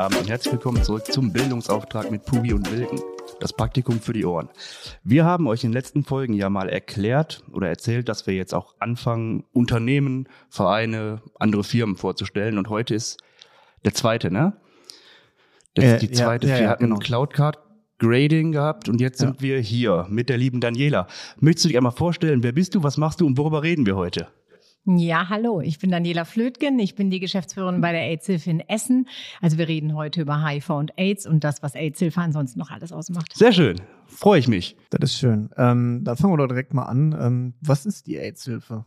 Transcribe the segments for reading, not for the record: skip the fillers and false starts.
Abend und herzlich willkommen zurück zum Bildungsauftrag mit Pugi und Wilken, das Praktikum für die Ohren. Wir haben euch in den letzten Folgen ja mal erklärt oder erzählt, dass wir jetzt auch anfangen, Unternehmen, Vereine, andere Firmen vorzustellen. Und heute ist der zweite, ne? Die zweite. Wir hatten genau. Cloudcard Grading gehabt und jetzt sind wir hier mit der lieben Daniela. Möchtest du dich einmal vorstellen, wer bist du, was machst du und worüber reden wir heute? Ja, hallo, ich bin Daniela Flötgen, ich bin die Geschäftsführerin bei der AIDS-Hilfe in Essen. Also wir reden heute über HIV und AIDS und das, was AIDS-Hilfe ansonsten noch alles ausmacht. Sehr schön, freue ich mich. Das ist schön. Dann fangen wir doch direkt mal an. Was ist die AIDS-Hilfe?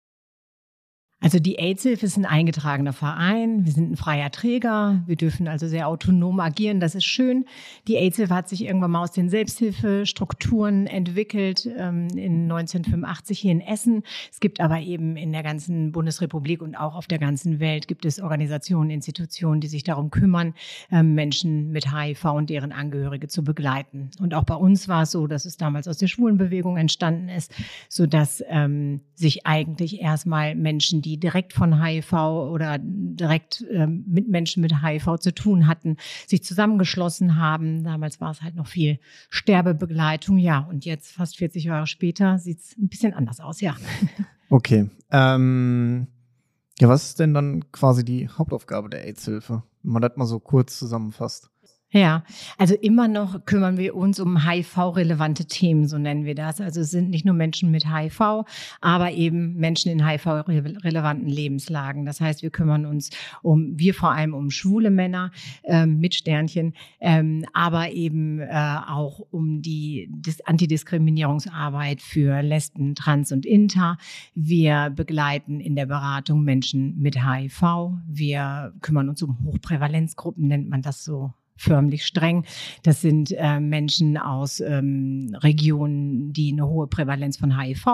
Also die AIDS-Hilfe ist ein eingetragener Verein, wir sind ein freier Träger, wir dürfen also sehr autonom agieren, das ist schön. Die AIDS-Hilfe hat sich irgendwann mal aus den Selbsthilfestrukturen entwickelt, in 1985 hier in Essen. Es gibt aber eben in der ganzen Bundesrepublik und auch auf der ganzen Welt gibt es Organisationen, Institutionen, die sich darum kümmern, Menschen mit HIV und deren Angehörige zu begleiten. Und auch bei uns war es so, dass es damals aus der Schwulenbewegung entstanden ist, sodass sich eigentlich erstmal Menschen, die direkt von HIV oder direkt mit Menschen mit HIV zu tun hatten, sich zusammengeschlossen haben. Damals war es halt noch viel Sterbebegleitung. Ja, und jetzt, fast 40 Jahre später, sieht es ein bisschen anders aus, ja. Okay. Ja, was ist denn dann quasi die Hauptaufgabe der AIDS-Hilfe, wenn man das mal so kurz zusammenfasst? Ja, also immer noch kümmern wir uns um HIV-relevante Themen, so nennen wir das. Also es sind nicht nur Menschen mit HIV, aber eben Menschen in HIV-relevanten Lebenslagen. Das heißt, wir kümmern uns vor allem um schwule Männer mit Sternchen, aber eben auch um die Antidiskriminierungsarbeit für Lesben, Trans und Inter. Wir begleiten in der Beratung Menschen mit HIV. Wir kümmern uns um Hochprävalenzgruppen, nennt man das so förmlich streng. Das sind Menschen aus Regionen, die eine hohe Prävalenz von HIV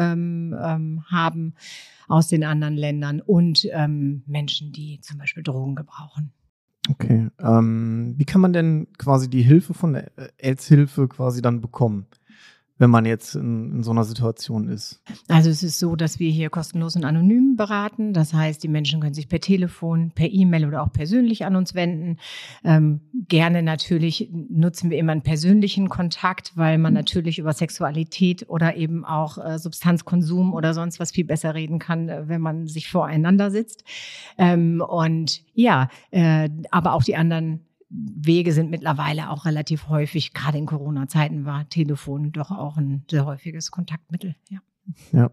haben, aus den anderen Ländern und Menschen, die zum Beispiel Drogen gebrauchen. Okay. Wie kann man denn quasi die Hilfe von der AIDS-Hilfe quasi dann bekommen, wenn man jetzt in so einer Situation ist? Also es ist so, dass wir hier kostenlos und anonym beraten. Das heißt, die Menschen können sich per Telefon, per E-Mail oder auch persönlich an uns wenden. Gerne natürlich nutzen wir immer einen persönlichen Kontakt, weil man natürlich über Sexualität oder eben auch Substanzkonsum oder sonst was viel besser reden kann, wenn man sich voreinander sitzt. Und ja, aber auch die anderen Wege sind mittlerweile auch relativ häufig, gerade in Corona-Zeiten war Telefon doch auch ein sehr häufiges Kontaktmittel. Ja.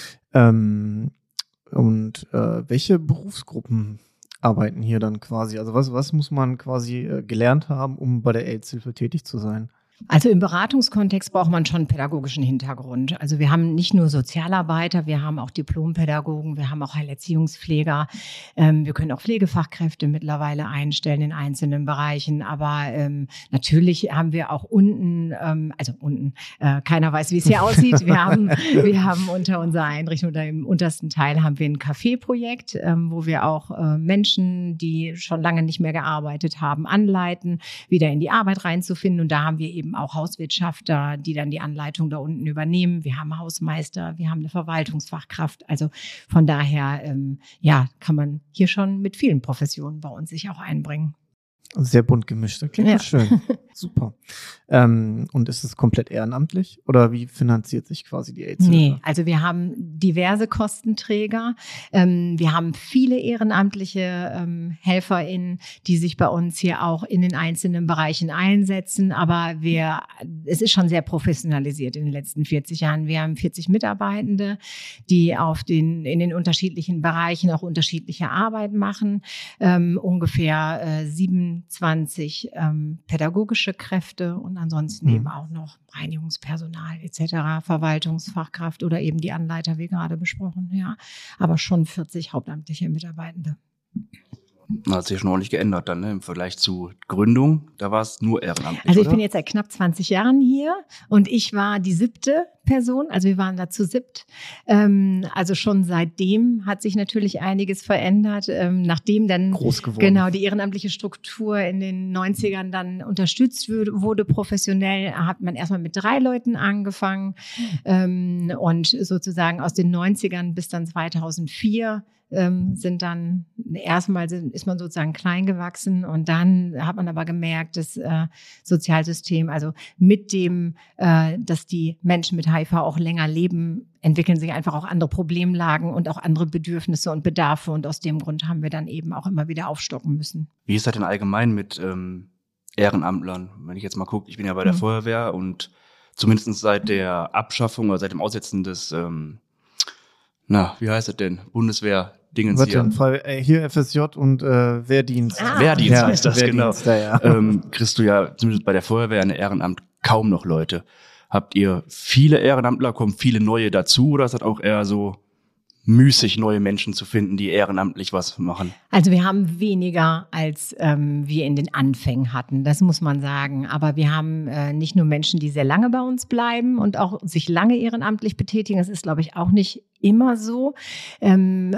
Welche Berufsgruppen arbeiten hier dann quasi? Also was muss man quasi gelernt haben, um bei der AIDS-Hilfe tätig zu sein? Also im Beratungskontext braucht man schon einen pädagogischen Hintergrund. Also wir haben nicht nur Sozialarbeiter, wir haben auch Diplompädagogen, wir haben auch Heilerziehungspfleger. Wir können auch Pflegefachkräfte mittlerweile einstellen in einzelnen Bereichen. Aber natürlich haben wir auch unten, keiner weiß, wie es hier aussieht. Wir haben unter unserer Einrichtung oder im untersten Teil haben wir ein Café-Projekt, wo wir auch Menschen, die schon lange nicht mehr gearbeitet haben, anleiten, wieder in die Arbeit reinzufinden. Und da haben wir eben auch Hauswirtschafter, die dann die Anleitung da unten übernehmen. Wir haben Hausmeister, wir haben eine Verwaltungsfachkraft. Also von daher, kann man hier schon mit vielen Professionen bei uns sich auch einbringen. Sehr bunt gemischt, das klingt schön. Super. Und ist es komplett ehrenamtlich oder wie finanziert sich quasi die AIDS-Hilfe? Nee, also wir haben diverse Kostenträger. Wir haben viele ehrenamtliche HelferInnen, die sich bei uns hier auch in den einzelnen Bereichen einsetzen. Aber es ist schon sehr professionalisiert in den letzten 40 Jahren. Wir haben 40 Mitarbeitende, die in den unterschiedlichen Bereichen auch unterschiedliche Arbeit machen. Ungefähr 27 pädagogische Kräfte und ansonsten eben auch noch Reinigungspersonal etc., Verwaltungsfachkraft oder eben die Anleiter, wie gerade besprochen. Ja, aber schon 40 hauptamtliche Mitarbeitende. Hat sich schon ordentlich geändert dann, ne? Im Vergleich zu Gründung, da war es nur ehrenamtlich. Also ich bin jetzt seit knapp 20 Jahren hier und ich war die 7. Kontaktperson. Also wir waren da zu 7. Also schon seitdem hat sich natürlich einiges verändert. Nachdem dann Groß geworden. Genau die ehrenamtliche Struktur in den 90ern dann unterstützt wurde professionell, hat man erstmal mit 3 Leuten angefangen. Und sozusagen aus den 90ern bis dann 2004 ist man sozusagen klein gewachsen, und dann hat man aber gemerkt, das Sozialsystem, also mit dem, dass die Menschen mit HIV auch länger leben, entwickeln sich einfach auch andere Problemlagen und auch andere Bedürfnisse und Bedarfe, und aus dem Grund haben wir dann eben auch immer wieder aufstocken müssen. Wie ist das denn allgemein mit Ehrenamtlern? Wenn ich jetzt mal gucke, ich bin ja bei der Feuerwehr, und zumindest seit der Abschaffung oder seit dem Aussetzen des, wie heißt das denn? Bundeswehr-Dingens hier FSJ und Wehrdienst. Wehrdienst heißt das, Wehrdienst, genau. Ja. Kriegst du ja zumindest bei der Feuerwehr eine Ehrenamt kaum noch Leute. Habt ihr viele Ehrenamtler, kommen viele neue dazu, oder ist das auch eher so müßig, neue Menschen zu finden, die ehrenamtlich was machen? Also wir haben weniger, als wir in den Anfängen hatten, das muss man sagen. Aber wir haben nicht nur Menschen, die sehr lange bei uns bleiben und auch sich lange ehrenamtlich betätigen. Das ist, glaube ich, auch nicht immer so. Und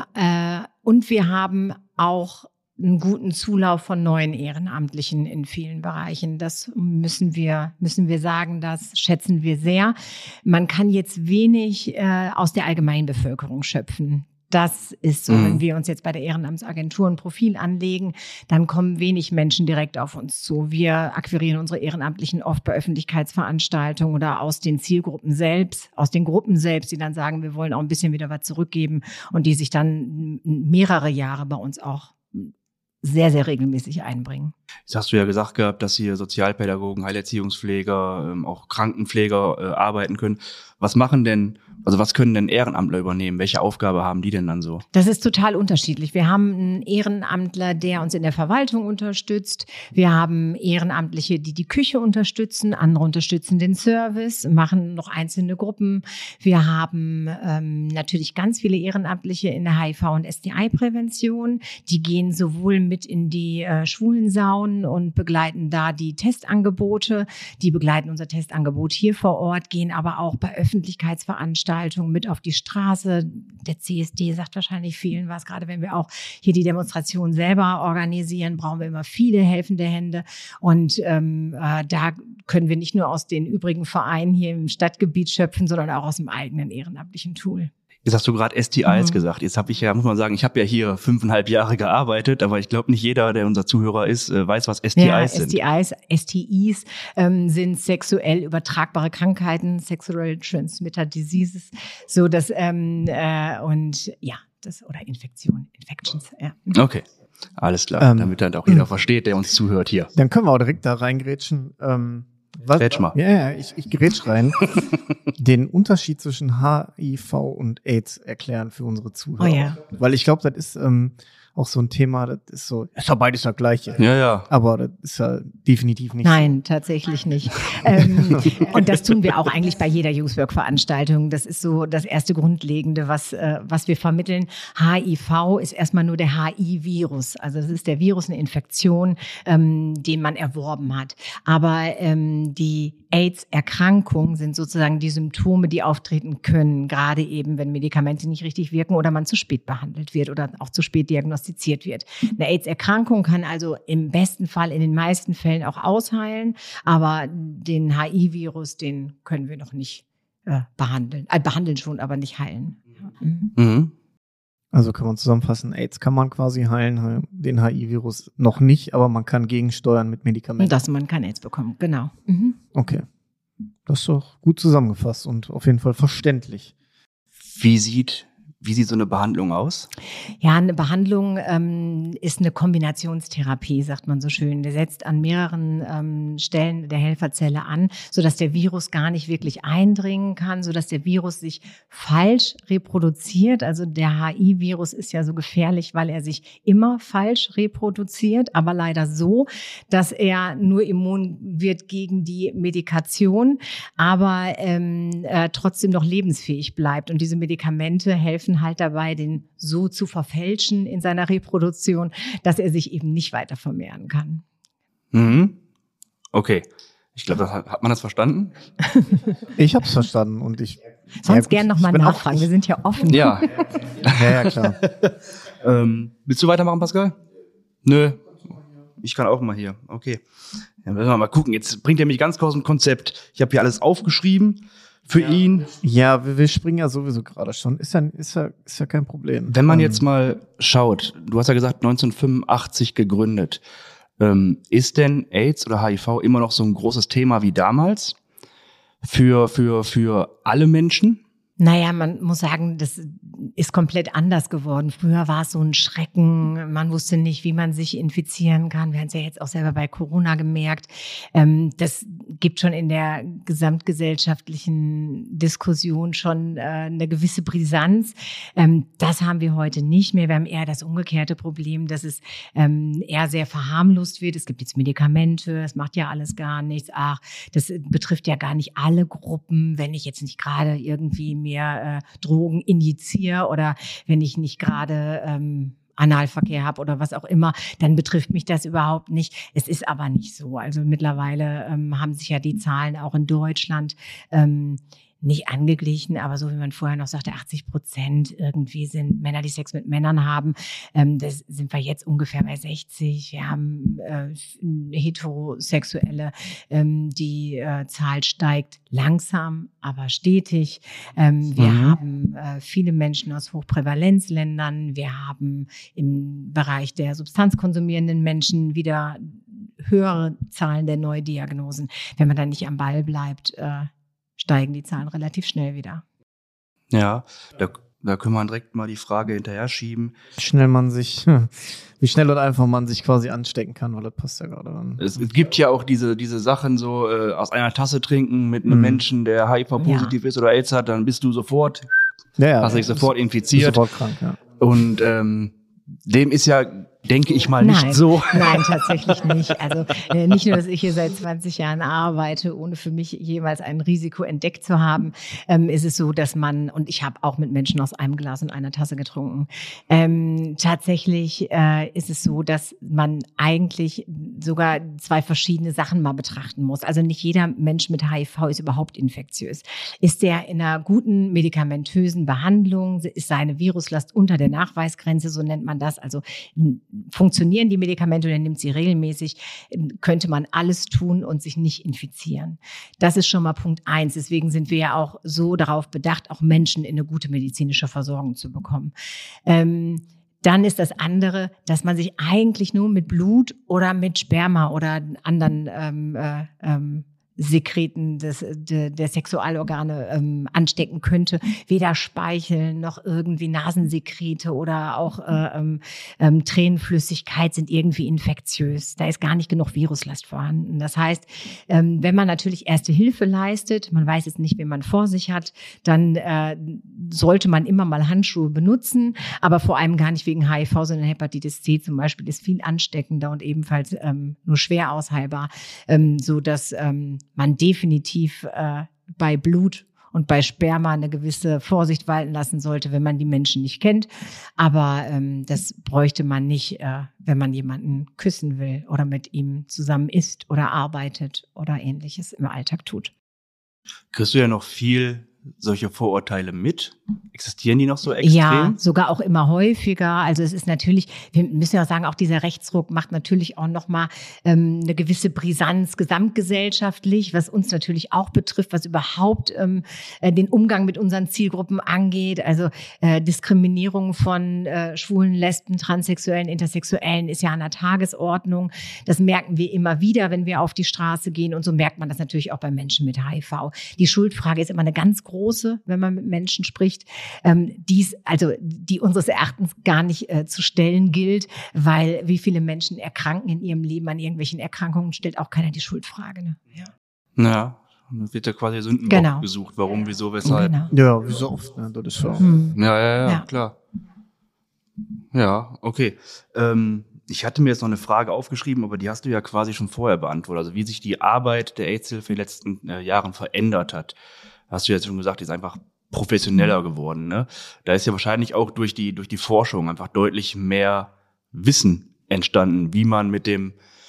wir haben auch einen guten Zulauf von neuen Ehrenamtlichen in vielen Bereichen. Das müssen wir sagen, das schätzen wir sehr. Man kann jetzt wenig aus der Allgemeinbevölkerung schöpfen. Das ist so, wenn wir uns jetzt bei der Ehrenamtsagentur ein Profil anlegen, dann kommen wenig Menschen direkt auf uns zu. Wir akquirieren unsere Ehrenamtlichen oft bei Öffentlichkeitsveranstaltungen oder aus den Zielgruppen selbst, aus den Gruppen selbst, die dann sagen, wir wollen auch ein bisschen wieder was zurückgeben, und die sich dann mehrere Jahre bei uns auch sehr, sehr regelmäßig einbringen. Jetzt hast du ja gesagt gehabt, dass hier Sozialpädagogen, Heilerziehungspfleger, auch Krankenpfleger arbeiten können. Was können denn Ehrenamtler übernehmen? Welche Aufgabe haben die denn dann so? Das ist total unterschiedlich. Wir haben einen Ehrenamtler, der uns in der Verwaltung unterstützt. Wir haben Ehrenamtliche, die die Küche unterstützen. Andere unterstützen den Service, machen noch einzelne Gruppen. Wir haben natürlich ganz viele Ehrenamtliche in der HIV- und STI-Prävention. Die gehen sowohl mit in die Schwulensaunen und begleiten da die Testangebote. Die begleiten unser Testangebot hier vor Ort, gehen aber auch bei Öffentlichkeitsveranstaltungen mit auf die Straße. Der CSD sagt wahrscheinlich vielen was. Gerade wenn wir auch hier die Demonstration selber organisieren, brauchen wir immer viele helfende Hände. Und da können wir nicht nur aus den übrigen Vereinen hier im Stadtgebiet schöpfen, sondern auch aus dem eigenen ehrenamtlichen Tool. Jetzt hast du gerade STIs gesagt. Jetzt habe ich muss man sagen, ich habe ja hier 5,5 Jahre gearbeitet, aber ich glaube nicht jeder, der unser Zuhörer ist, weiß, was STIs sind. STIs sind sexuell übertragbare Krankheiten, Sexual Transmitted Diseases, so dass oder Infections. Ja. Okay, alles klar, damit dann auch jeder versteht, der uns zuhört hier. Dann können wir auch direkt da reingrätschen. Grätsch mal. Ja, ich grätsch rein. Den Unterschied zwischen HIV und AIDS erklären für unsere Zuhörer. Oh ja. Weil ich glaube, das ist auch so ein Thema, das ist so, ist ja beides das Gleiche. Ja. Aber das ist ja definitiv nicht Nein, tatsächlich nicht. Und das tun wir auch eigentlich bei jeder Youth-Work-Veranstaltung. Das ist so das erste Grundlegende, was wir vermitteln. HIV ist erstmal nur der HIV-Virus. Also das ist der Virus, eine Infektion, den man erworben hat. Aber die AIDS-Erkrankung sind sozusagen die Symptome, die auftreten können, gerade eben, wenn Medikamente nicht richtig wirken oder man zu spät behandelt wird oder auch zu spät diagnostiziert wird. Eine AIDS-Erkrankung kann also im besten Fall in den meisten Fällen auch ausheilen, aber den HIV-Virus, den können wir noch nicht behandeln. Behandeln schon, aber nicht heilen. Mhm. Also kann man zusammenfassen, AIDS kann man quasi heilen, den HIV-Virus noch nicht, aber man kann gegensteuern mit Medikamenten. Dass man kein AIDS bekommt, genau. Mhm. Okay, das ist doch gut zusammengefasst und auf jeden Fall verständlich. Wie sieht so eine Behandlung aus? Ja, eine Behandlung ist eine Kombinationstherapie, sagt man so schön. Der setzt an mehreren Stellen der Helferzelle an, sodass der Virus gar nicht wirklich eindringen kann, sodass der Virus sich falsch reproduziert. Also der HIV-Virus ist ja so gefährlich, weil er sich immer falsch reproduziert, aber leider so, dass er nur immun wird gegen die Medikation, aber trotzdem noch lebensfähig bleibt. Und diese Medikamente helfen halt dabei, den so zu verfälschen in seiner Reproduktion, dass er sich eben nicht weiter vermehren kann. Mhm. Okay. Ich glaube, hat man das verstanden? Ich habe es verstanden und ich. Sonst gern nochmal nachfragen, wir sind ja offen. Ja. Ja, klar. Willst du weitermachen, Pascal? Nö. Ich kann auch mal hier. Okay. Ja, müssen wir mal gucken. Jetzt bringt er mich ganz kurz ein Konzept. Ich habe hier alles aufgeschrieben für ihn. Ja, wir springen ja sowieso gerade schon. Ist ja kein Problem. Wenn man jetzt mal schaut, du hast ja gesagt 1985 gegründet. Ist denn AIDS oder HIV immer noch so ein großes Thema wie damals? Für alle Menschen? Naja, man muss sagen, das ist komplett anders geworden. Früher war es so ein Schrecken. Man wusste nicht, wie man sich infizieren kann. Wir haben es ja jetzt auch selber bei Corona gemerkt. Das gibt schon in der gesamtgesellschaftlichen Diskussion schon eine gewisse Brisanz. Das haben wir heute nicht mehr. Wir haben eher das umgekehrte Problem, dass es eher sehr verharmlost wird. Es gibt jetzt Medikamente, das macht ja alles gar nichts. Ach, das betrifft ja gar nicht alle Gruppen. Wenn ich jetzt nicht gerade irgendwie mehr Drogen injiziere oder wenn ich nicht gerade Analverkehr habe oder was auch immer, dann betrifft mich das überhaupt nicht. Es ist aber nicht so. Also mittlerweile haben sich ja die Zahlen auch in Deutschland nicht angeglichen, aber so wie man vorher noch sagte, 80% irgendwie sind Männer, die Sex mit Männern haben. Das sind wir jetzt ungefähr bei 60. Wir haben Heterosexuelle, die Zahl steigt langsam, aber stetig. Wir haben viele Menschen aus Hochprävalenzländern. Wir haben im Bereich der substanzkonsumierenden Menschen wieder höhere Zahlen der Neudiagnosen. Wenn man dann nicht am Ball bleibt, steigen die Zahlen relativ schnell wieder. Ja, da können wir direkt mal die Frage hinterher schieben. Wie schnell und einfach man sich quasi anstecken kann, weil das passt ja gerade an. Es gibt ja auch diese Sachen so, aus einer Tasse trinken mit einem Menschen, der HIV-positiv ist oder AIDS hat, dann bist du sofort, hast dich sofort infiziert. Sofort krank, ja. Und dem ist ja, denke ich mal, nicht so. Nein, tatsächlich nicht. Also nicht nur, dass ich hier seit 20 Jahren arbeite, ohne für mich jemals ein Risiko entdeckt zu haben, ist es so, dass man, und ich habe auch mit Menschen aus einem Glas und einer Tasse getrunken, tatsächlich ist es so, dass man eigentlich sogar zwei verschiedene Sachen mal betrachten muss. Also nicht jeder Mensch mit HIV ist überhaupt infektiös. Ist der in einer guten medikamentösen Behandlung, ist seine Viruslast unter der Nachweisgrenze, so nennt man das, also funktionieren die Medikamente oder nimmt sie regelmäßig, könnte man alles tun und sich nicht infizieren. Das ist schon mal Punkt 1. Deswegen sind wir ja auch so darauf bedacht, auch Menschen in eine gute medizinische Versorgung zu bekommen. Dann ist das andere, dass man sich eigentlich nur mit Blut oder mit Sperma oder anderen Sekreten der Sexualorgane anstecken könnte. Weder Speichel noch irgendwie Nasensekrete oder auch Tränenflüssigkeit sind irgendwie infektiös. Da ist gar nicht genug Viruslast vorhanden. Das heißt, wenn man natürlich Erste Hilfe leistet, man weiß jetzt nicht, wen man vor sich hat, dann sollte man immer mal Handschuhe benutzen, aber vor allem gar nicht wegen HIV, sondern Hepatitis C zum Beispiel ist viel ansteckender und ebenfalls nur schwer ausheilbar, so dass man definitiv bei Blut und bei Sperma eine gewisse Vorsicht walten lassen sollte, wenn man die Menschen nicht kennt. Aber das bräuchte man nicht, wenn man jemanden küssen will oder mit ihm zusammen isst oder arbeitet oder Ähnliches im Alltag tut. Kriegst du ja noch viel solche Vorurteile mit? Existieren die noch so extrem? Ja, sogar auch immer häufiger. Also es ist natürlich, wir müssen ja sagen, auch dieser Rechtsruck macht natürlich auch nochmal eine gewisse Brisanz gesamtgesellschaftlich, was uns natürlich auch betrifft, was überhaupt den Umgang mit unseren Zielgruppen angeht. Also Diskriminierung von Schwulen, Lesben, Transsexuellen, Intersexuellen ist ja an der Tagesordnung. Das merken wir immer wieder, wenn wir auf die Straße gehen. Und so merkt man das natürlich auch bei Menschen mit HIV. Die Schuldfrage ist immer eine ganz große, wenn man mit Menschen spricht, die unseres Erachtens gar nicht zu stellen gilt, weil wie viele Menschen erkranken in ihrem Leben an irgendwelchen Erkrankungen, stellt auch keiner die Schuldfrage. Ne? Ja, dann wird ja quasi Sündenbock gesucht. Warum, wieso, weshalb? Genau. Ja, wie so oft. Ne? Das ist so. Ja, klar. Ja, okay. Ich hatte mir jetzt noch eine Frage aufgeschrieben, aber die hast du ja quasi schon vorher beantwortet. Also wie sich die Arbeit der AIDS-Hilfe in den letzten Jahren verändert hat. Hast du jetzt schon gesagt, die ist einfach professioneller geworden. Ne? Da ist ja wahrscheinlich auch durch die Forschung einfach deutlich mehr Wissen entstanden, wie man mit dem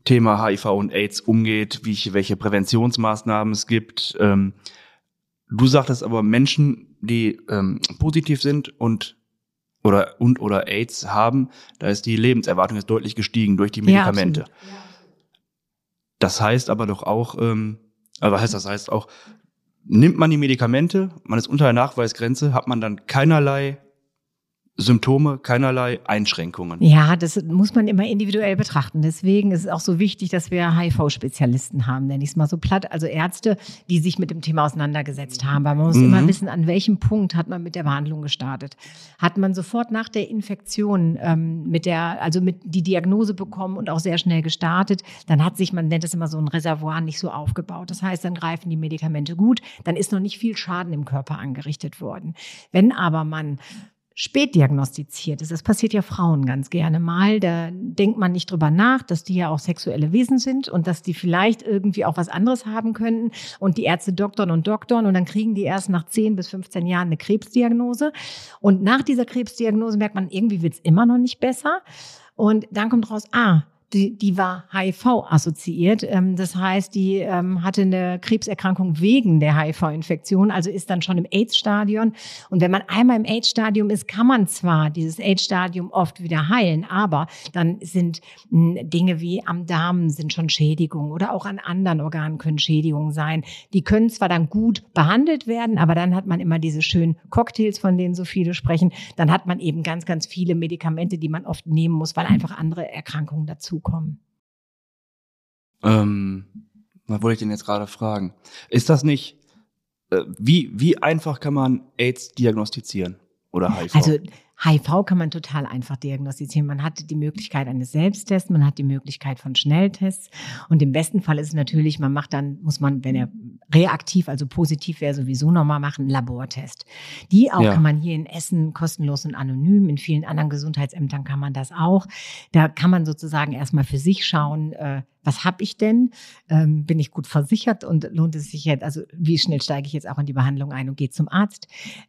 Thema HIV und AIDS umgeht, welche Präventionsmaßnahmen es gibt. Du sagtest aber, Menschen, die positiv sind oder AIDS haben, da ist die Lebenserwartung jetzt deutlich gestiegen durch die Medikamente. Ja, das heißt aber doch auch, das heißt auch, nimmt man die Medikamente, man ist unter der Nachweisgrenze, hat man dann keinerlei Symptome, keinerlei Einschränkungen. Ja, das muss man immer individuell betrachten. Deswegen ist es auch so wichtig, dass wir HIV-Spezialisten haben, nenne ich es mal so platt. Also Ärzte, die sich mit dem Thema auseinandergesetzt haben. Weil man muss immer wissen, an welchem Punkt hat man mit der Behandlung gestartet. Hat man sofort nach der Infektion mit die Diagnose bekommen und auch sehr schnell gestartet, dann hat sich, man nennt es immer so ein Reservoir, nicht so aufgebaut. Das heißt, dann greifen die Medikamente gut, dann ist noch nicht viel Schaden im Körper angerichtet worden. Wenn aber man spät diagnostiziert ist, das passiert ja Frauen ganz gerne mal, da denkt man nicht drüber nach, dass die ja auch sexuelle Wesen sind und dass die vielleicht irgendwie auch was anderes haben könnten und die Ärzte doktern und dann kriegen die erst nach 10 bis 15 Jahren eine Krebsdiagnose und nach dieser Krebsdiagnose merkt man, irgendwie wird es immer noch nicht besser und dann kommt raus, die war HIV-assoziiert. Das heißt, die hatte eine Krebserkrankung wegen der HIV-Infektion, also ist dann schon im AIDS-Stadium. Und wenn man einmal im AIDS-Stadium ist, kann man zwar dieses AIDS-Stadium oft wieder heilen, aber dann sind Dinge wie am Darm sind schon Schädigungen oder auch an anderen Organen können Schädigungen sein. Die können zwar dann gut behandelt werden, aber dann hat man immer diese schönen Cocktails, von denen so viele sprechen. Dann hat man eben ganz, ganz viele Medikamente, die man oft nehmen muss, weil einfach andere Erkrankungen dazukommen. Was wollte ich denn jetzt gerade fragen? Ist das nicht, wie einfach kann man AIDS diagnostizieren oder HIV? Also HIV kann man total einfach diagnostizieren. Man hat die Möglichkeit eines Selbsttests, man hat die Möglichkeit von Schnelltests und im besten Fall ist es natürlich, muss man, wenn er reaktiv, also positiv wäre, sowieso nochmal machen, einen Labortest. Die auch kann man hier in Essen kostenlos und anonym, in vielen anderen Gesundheitsämtern kann man das auch. Da kann man sozusagen erstmal für sich schauen, was habe ich denn? Bin ich gut versichert und lohnt es sich jetzt, also wie schnell steige ich jetzt auch in die Behandlung ein und gehe zum Arzt?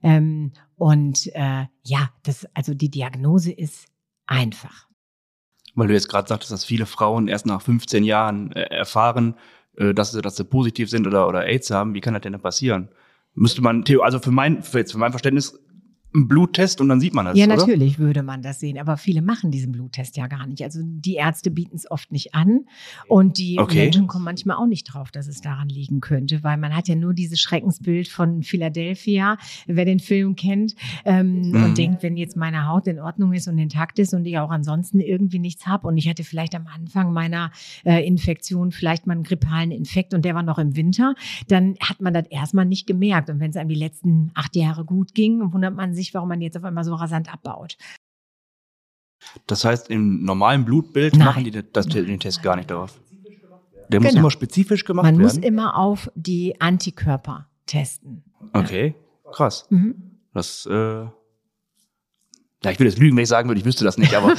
Also die Diagnose ist einfach. Weil du jetzt gerade sagtest, dass viele Frauen erst nach 15 Jahren erfahren, dass sie positiv sind oder AIDS haben. Wie kann das denn passieren? Müsste man, also für mein Verständnis, einen Bluttest und dann sieht man das, ja, oder? Natürlich würde man das sehen, aber viele machen diesen Bluttest ja gar nicht. Also die Ärzte bieten es oft nicht an und die Menschen kommen manchmal auch nicht drauf, dass es daran liegen könnte, weil man hat ja nur dieses Schreckensbild von Philadelphia, wer den Film kennt, und denkt, wenn jetzt meine Haut in Ordnung ist und intakt ist und ich auch ansonsten irgendwie nichts habe und ich hatte vielleicht am Anfang meiner Infektion vielleicht mal einen grippalen Infekt und der war noch im Winter, dann hat man das erstmal nicht gemerkt. Und wenn es einem die letzten 8 Jahre gut ging, wundert man sich, warum man jetzt auf einmal so rasant abbaut. Das heißt, im normalen Blutbild machen die den Test gar nicht darauf. Der muss immer spezifisch gemacht werden? Man muss immer auf die Antikörper testen. Okay, krass. Das, ich würde jetzt lügen, wenn ich sagen würde, ich wüsste das nicht, aber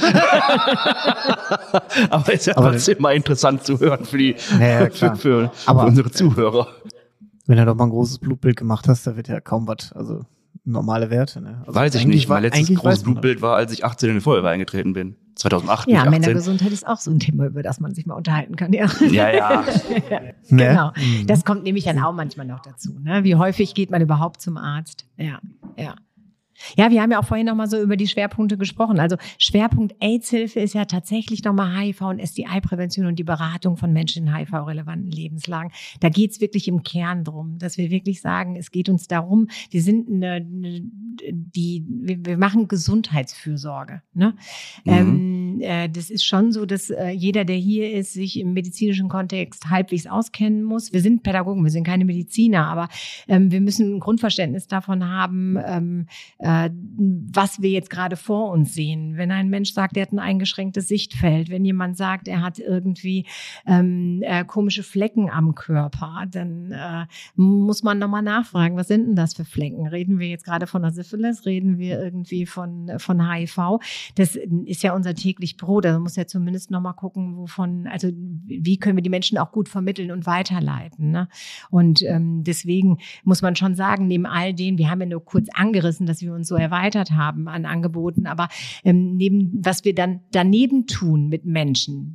aber ist ja trotzdem mal interessant zu hören für unsere Zuhörer. Wenn du doch mal ein großes Blutbild gemacht hast, da wird ja kaum was, also normale Werte. Ne? Also weiß ich nicht, mein letztes großes Blutbild war, als ich 18 in die Feuerwehr eingetreten bin. 2008, ja, Männergesundheit ist auch so ein Thema, über das man sich mal unterhalten kann. Ja. Genau. Das kommt nämlich dann auch manchmal noch dazu. Ne? Wie häufig geht man überhaupt zum Arzt? Ja. Ja, wir haben ja auch vorhin noch mal so über die Schwerpunkte gesprochen. Also Schwerpunkt AIDS-Hilfe ist ja tatsächlich nochmal HIV- und STI-Prävention und die Beratung von Menschen in HIV-relevanten Lebenslagen. Da geht's wirklich im Kern drum, dass wir wirklich sagen, es geht uns darum, wir machen Gesundheitsfürsorge. Ne? Das ist schon so, dass jeder, der hier ist, sich im medizinischen Kontext halbwegs auskennen muss. Wir sind Pädagogen, wir sind keine Mediziner, aber wir müssen ein Grundverständnis davon haben, was wir jetzt gerade vor uns sehen. Wenn ein Mensch sagt, er hat ein eingeschränktes Sichtfeld, wenn jemand sagt, er hat irgendwie komische Flecken am Körper, dann muss man nochmal nachfragen, was sind denn das für Flecken? Reden wir jetzt gerade von der Syphilis? Reden wir irgendwie von HIV? Das ist ja unser täglich Brot. Da muss ja zumindest nochmal gucken, wie können wir die Menschen auch gut vermitteln und weiterleiten. Ne? Und deswegen muss man schon sagen, neben all dem, wir haben ja nur kurz angerissen, dass wir uns so erweitert haben an Angeboten, aber was wir dann daneben tun mit Menschen,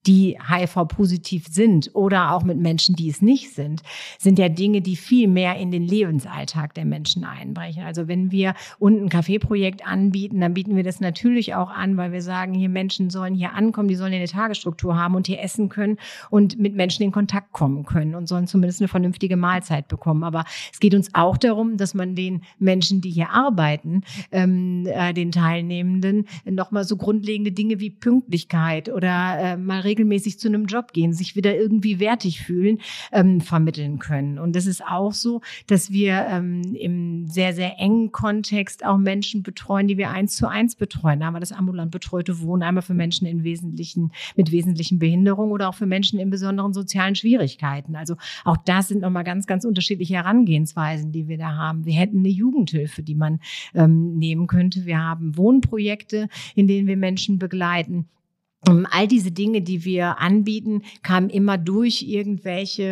die HIV-positiv sind oder auch mit Menschen, die es nicht sind ja Dinge, die viel mehr in den Lebensalltag der Menschen einbrechen. Also wenn wir unten ein Kaffeeprojekt anbieten, dann bieten wir das natürlich auch an, weil wir sagen, hier Menschen sollen hier ankommen, die sollen eine Tagesstruktur haben und hier essen können und mit Menschen in Kontakt kommen können und sollen zumindest eine vernünftige Mahlzeit bekommen. Aber es geht uns auch darum, dass man den Menschen, die hier arbeiten, den Teilnehmenden, nochmal so grundlegende Dinge wie Pünktlichkeit oder mal regelmäßig zu einem Job gehen, sich wieder irgendwie wertig fühlen, vermitteln können. Und das ist auch so, dass wir im sehr, sehr engen Kontext auch Menschen betreuen, die wir 1:1 betreuen. Da haben wir das ambulant betreute Wohnen einmal für Menschen mit wesentlichen Behinderungen oder auch für Menschen in besonderen sozialen Schwierigkeiten. Also auch das sind nochmal ganz, ganz unterschiedliche Herangehensweisen, die wir da haben. Wir hätten eine Jugendhilfe, die man nehmen könnte. Wir haben Wohnprojekte, in denen wir Menschen begleiten. All diese Dinge, die wir anbieten, kamen immer durch irgendwelche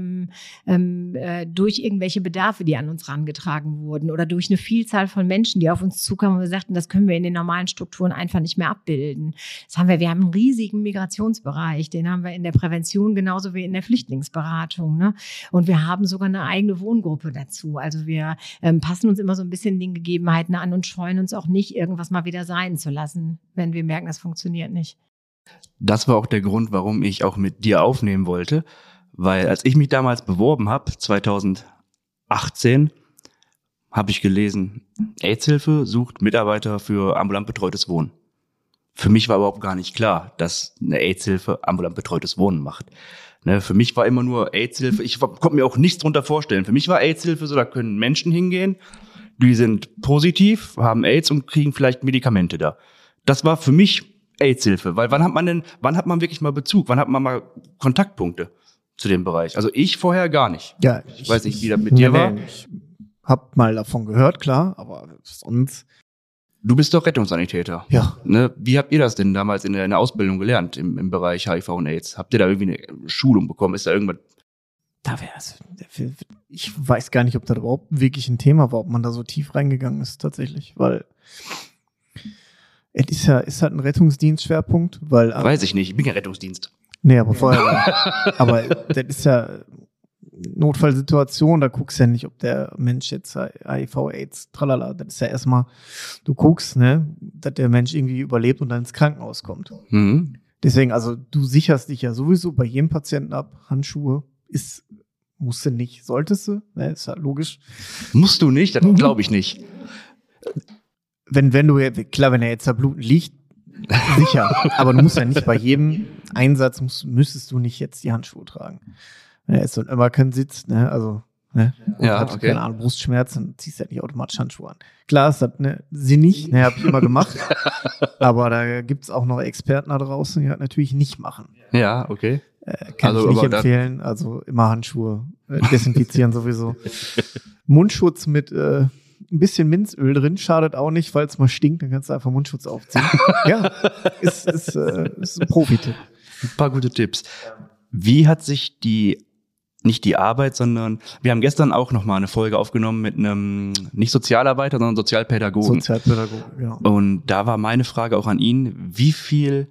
Bedarfe, die an uns herangetragen wurden oder durch eine Vielzahl von Menschen, die auf uns zukamen und wir sagten, das können wir in den normalen Strukturen einfach nicht mehr abbilden. Wir haben einen riesigen Migrationsbereich, den haben wir in der Prävention genauso wie in der Flüchtlingsberatung, ne? Und wir haben sogar eine eigene Wohngruppe dazu. Also wir passen uns immer so ein bisschen den Gegebenheiten an und scheuen uns auch nicht, irgendwas mal wieder sein zu lassen, wenn wir merken, das funktioniert nicht. Das war auch der Grund, warum ich auch mit dir aufnehmen wollte, weil als ich mich damals beworben habe, 2018, habe ich gelesen, AIDS-Hilfe sucht Mitarbeiter für ambulant betreutes Wohnen. Für mich war überhaupt gar nicht klar, dass eine AIDS-Hilfe ambulant betreutes Wohnen macht. Ne, für mich war immer nur AIDS-Hilfe, ich konnte mir auch nichts drunter vorstellen. Für mich war AIDS-Hilfe so, da können Menschen hingehen, die sind positiv, haben AIDS und kriegen vielleicht Medikamente da. Das war für mich AIDS-Hilfe, weil wann hat man wirklich mal Bezug, wann hat man mal Kontaktpunkte zu dem Bereich? Also ich vorher gar nicht. Ja, ich weiß nicht, wie das mit dir war. Ich hab mal davon gehört, klar, aber sonst. Du bist doch Rettungssanitäter. Ja. Ne? Wie habt ihr das denn damals in der Ausbildung gelernt im Bereich HIV und AIDS? Habt ihr da irgendwie eine Schulung bekommen? Ist da irgendwas? Ich weiß gar nicht, ob das überhaupt wirklich ein Thema war, ob man da so tief reingegangen ist tatsächlich, weil es ist halt ein Rettungsdienstschwerpunkt, weil. Weiß ich nicht, ich bin kein Rettungsdienst. Nee, aber vorher. Aber das ist ja Notfallsituation, da guckst du ja nicht, ob der Mensch jetzt HIV, AIDS, tralala, das ist ja erstmal, du guckst, ne, dass der Mensch irgendwie überlebt und dann ins Krankenhaus kommt. Mhm. Deswegen, also du sicherst dich ja sowieso bei jedem Patienten ab, Handschuhe musst du nicht, solltest du, ne, ist ja logisch. Musst du nicht, das glaube ich nicht. Wenn er jetzt da blutend liegt, sicher. Aber du musst ja nicht bei jedem Einsatz, müsstest du nicht jetzt die Handschuhe tragen. Wenn er jetzt immer keinen Sitz, ne, also, ne, ja, hat, okay. Keine Ahnung, Brustschmerzen, ziehst du ja nicht automatisch Handschuhe an. Klar ist das, ne, sinnig, ne, hab ich immer gemacht. Aber da gibt's auch noch Experten da draußen, die das natürlich nicht machen. Ja, okay. Kann ich nicht empfehlen, also immer Handschuhe desinfizieren sowieso. Mundschutz mit, ein bisschen Minzöl drin, schadet auch nicht, falls es mal stinkt, dann kannst du einfach Mundschutz aufziehen. Ja, ist ein Profi-Tipp. Ein paar gute Tipps. Wie hat sich nicht die Arbeit, sondern wir haben gestern auch nochmal eine Folge aufgenommen mit einem, nicht Sozialarbeiter, sondern Sozialpädagogen. Genau. Und da war meine Frage auch an ihn, wie viel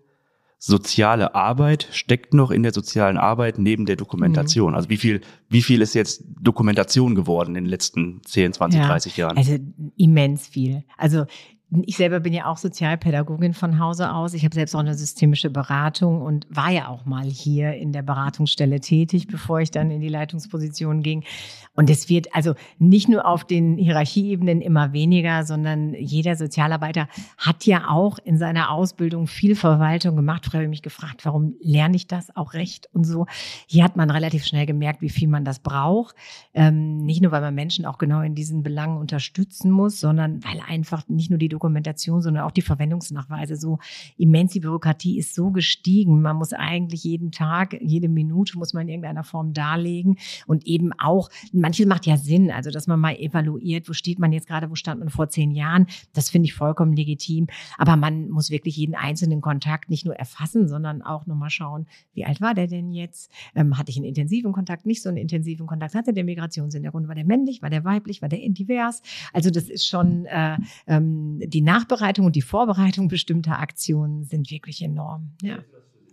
soziale Arbeit steckt noch in der sozialen Arbeit neben der Dokumentation? Also wie viel ist jetzt Dokumentation geworden in den letzten 10, 20, 30 Jahren? Also immens viel. Also ich selber bin ja auch Sozialpädagogin von Hause aus. Ich habe selbst auch eine systemische Beratung und war ja auch mal hier in der Beratungsstelle tätig, bevor ich dann in die Leitungsposition ging. Und es wird also nicht nur auf den Hierarchieebenen immer weniger, sondern jeder Sozialarbeiter hat ja auch in seiner Ausbildung viel Verwaltung gemacht. Früher habe ich mich gefragt, warum lerne ich das auch Recht und so. Hier hat man relativ schnell gemerkt, wie viel man das braucht. Nicht nur, weil man Menschen auch genau in diesen Belangen unterstützen muss, sondern weil einfach nicht nur die Dokumentation, sondern auch die Verwendungsnachweise so immens, die Bürokratie ist so gestiegen. Man muss eigentlich jeden Tag, jede Minute muss man in irgendeiner Form darlegen und eben auch, manches macht ja Sinn, also dass man mal evaluiert, wo steht man jetzt gerade, wo stand man vor 10 Jahren, das finde ich vollkommen legitim, aber man muss wirklich jeden einzelnen Kontakt nicht nur erfassen, sondern auch nochmal schauen, wie alt war der denn jetzt, hatte ich einen intensiven Kontakt, nicht so einen intensiven Kontakt, hatte der Migrationshintergrund, war der männlich, war der weiblich, war der divers, also das ist schon die Nachbereitung und die Vorbereitung bestimmter Aktionen sind wirklich enorm. Ja.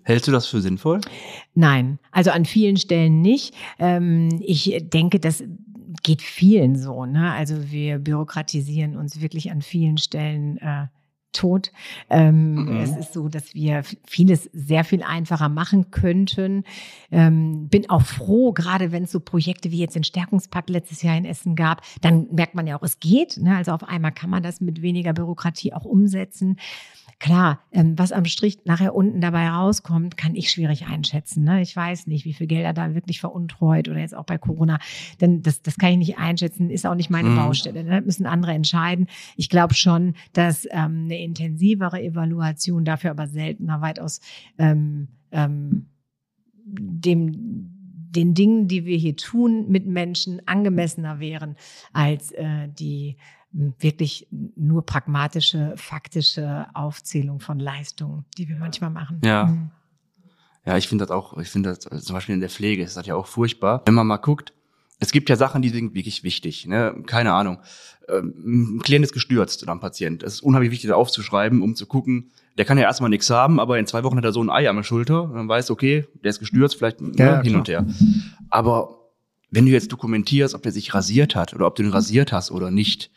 Hältst du das für sinnvoll? Nein, also an vielen Stellen nicht. Ich denke, das geht vielen so, ne? Also wir bürokratisieren uns wirklich an vielen Stellen tot. Es ist so, dass wir vieles sehr viel einfacher machen könnten. Bin auch froh, gerade wenn es so Projekte wie jetzt den Stärkungspakt letztes Jahr in Essen gab, dann merkt man ja auch, es geht. Ne? Also auf einmal kann man das mit weniger Bürokratie auch umsetzen. Klar, was am Strich nachher unten dabei rauskommt, kann ich schwierig einschätzen. Ne? Ich weiß nicht, wie viel Gelder da wirklich veruntreut oder jetzt auch bei Corona. Denn das kann ich nicht einschätzen, ist auch nicht meine Baustelle. Ne? Das müssen andere entscheiden. Ich glaube schon, dass eine intensivere Evaluation dafür aber seltener weitaus den Dingen, die wir hier tun, mit Menschen angemessener wären als die wirklich nur pragmatische, faktische Aufzählung von Leistungen, die wir manchmal machen. Ja. Ja, ich finde das zum Beispiel in der Pflege ist das ja auch furchtbar. Wenn man mal guckt, es gibt ja Sachen, die sind wirklich wichtig, ne? Keine Ahnung. Ein Klient ist gestürzt oder ein Patient. Es ist unheimlich wichtig, da aufzuschreiben, um zu gucken, der kann ja erstmal nichts haben, aber in 2 Wochen hat er so ein Ei an der Schulter und dann weiß, okay, der ist gestürzt, vielleicht hin und her. Aber wenn du jetzt dokumentierst, ob der sich rasiert hat oder ob du den rasiert hast oder nicht,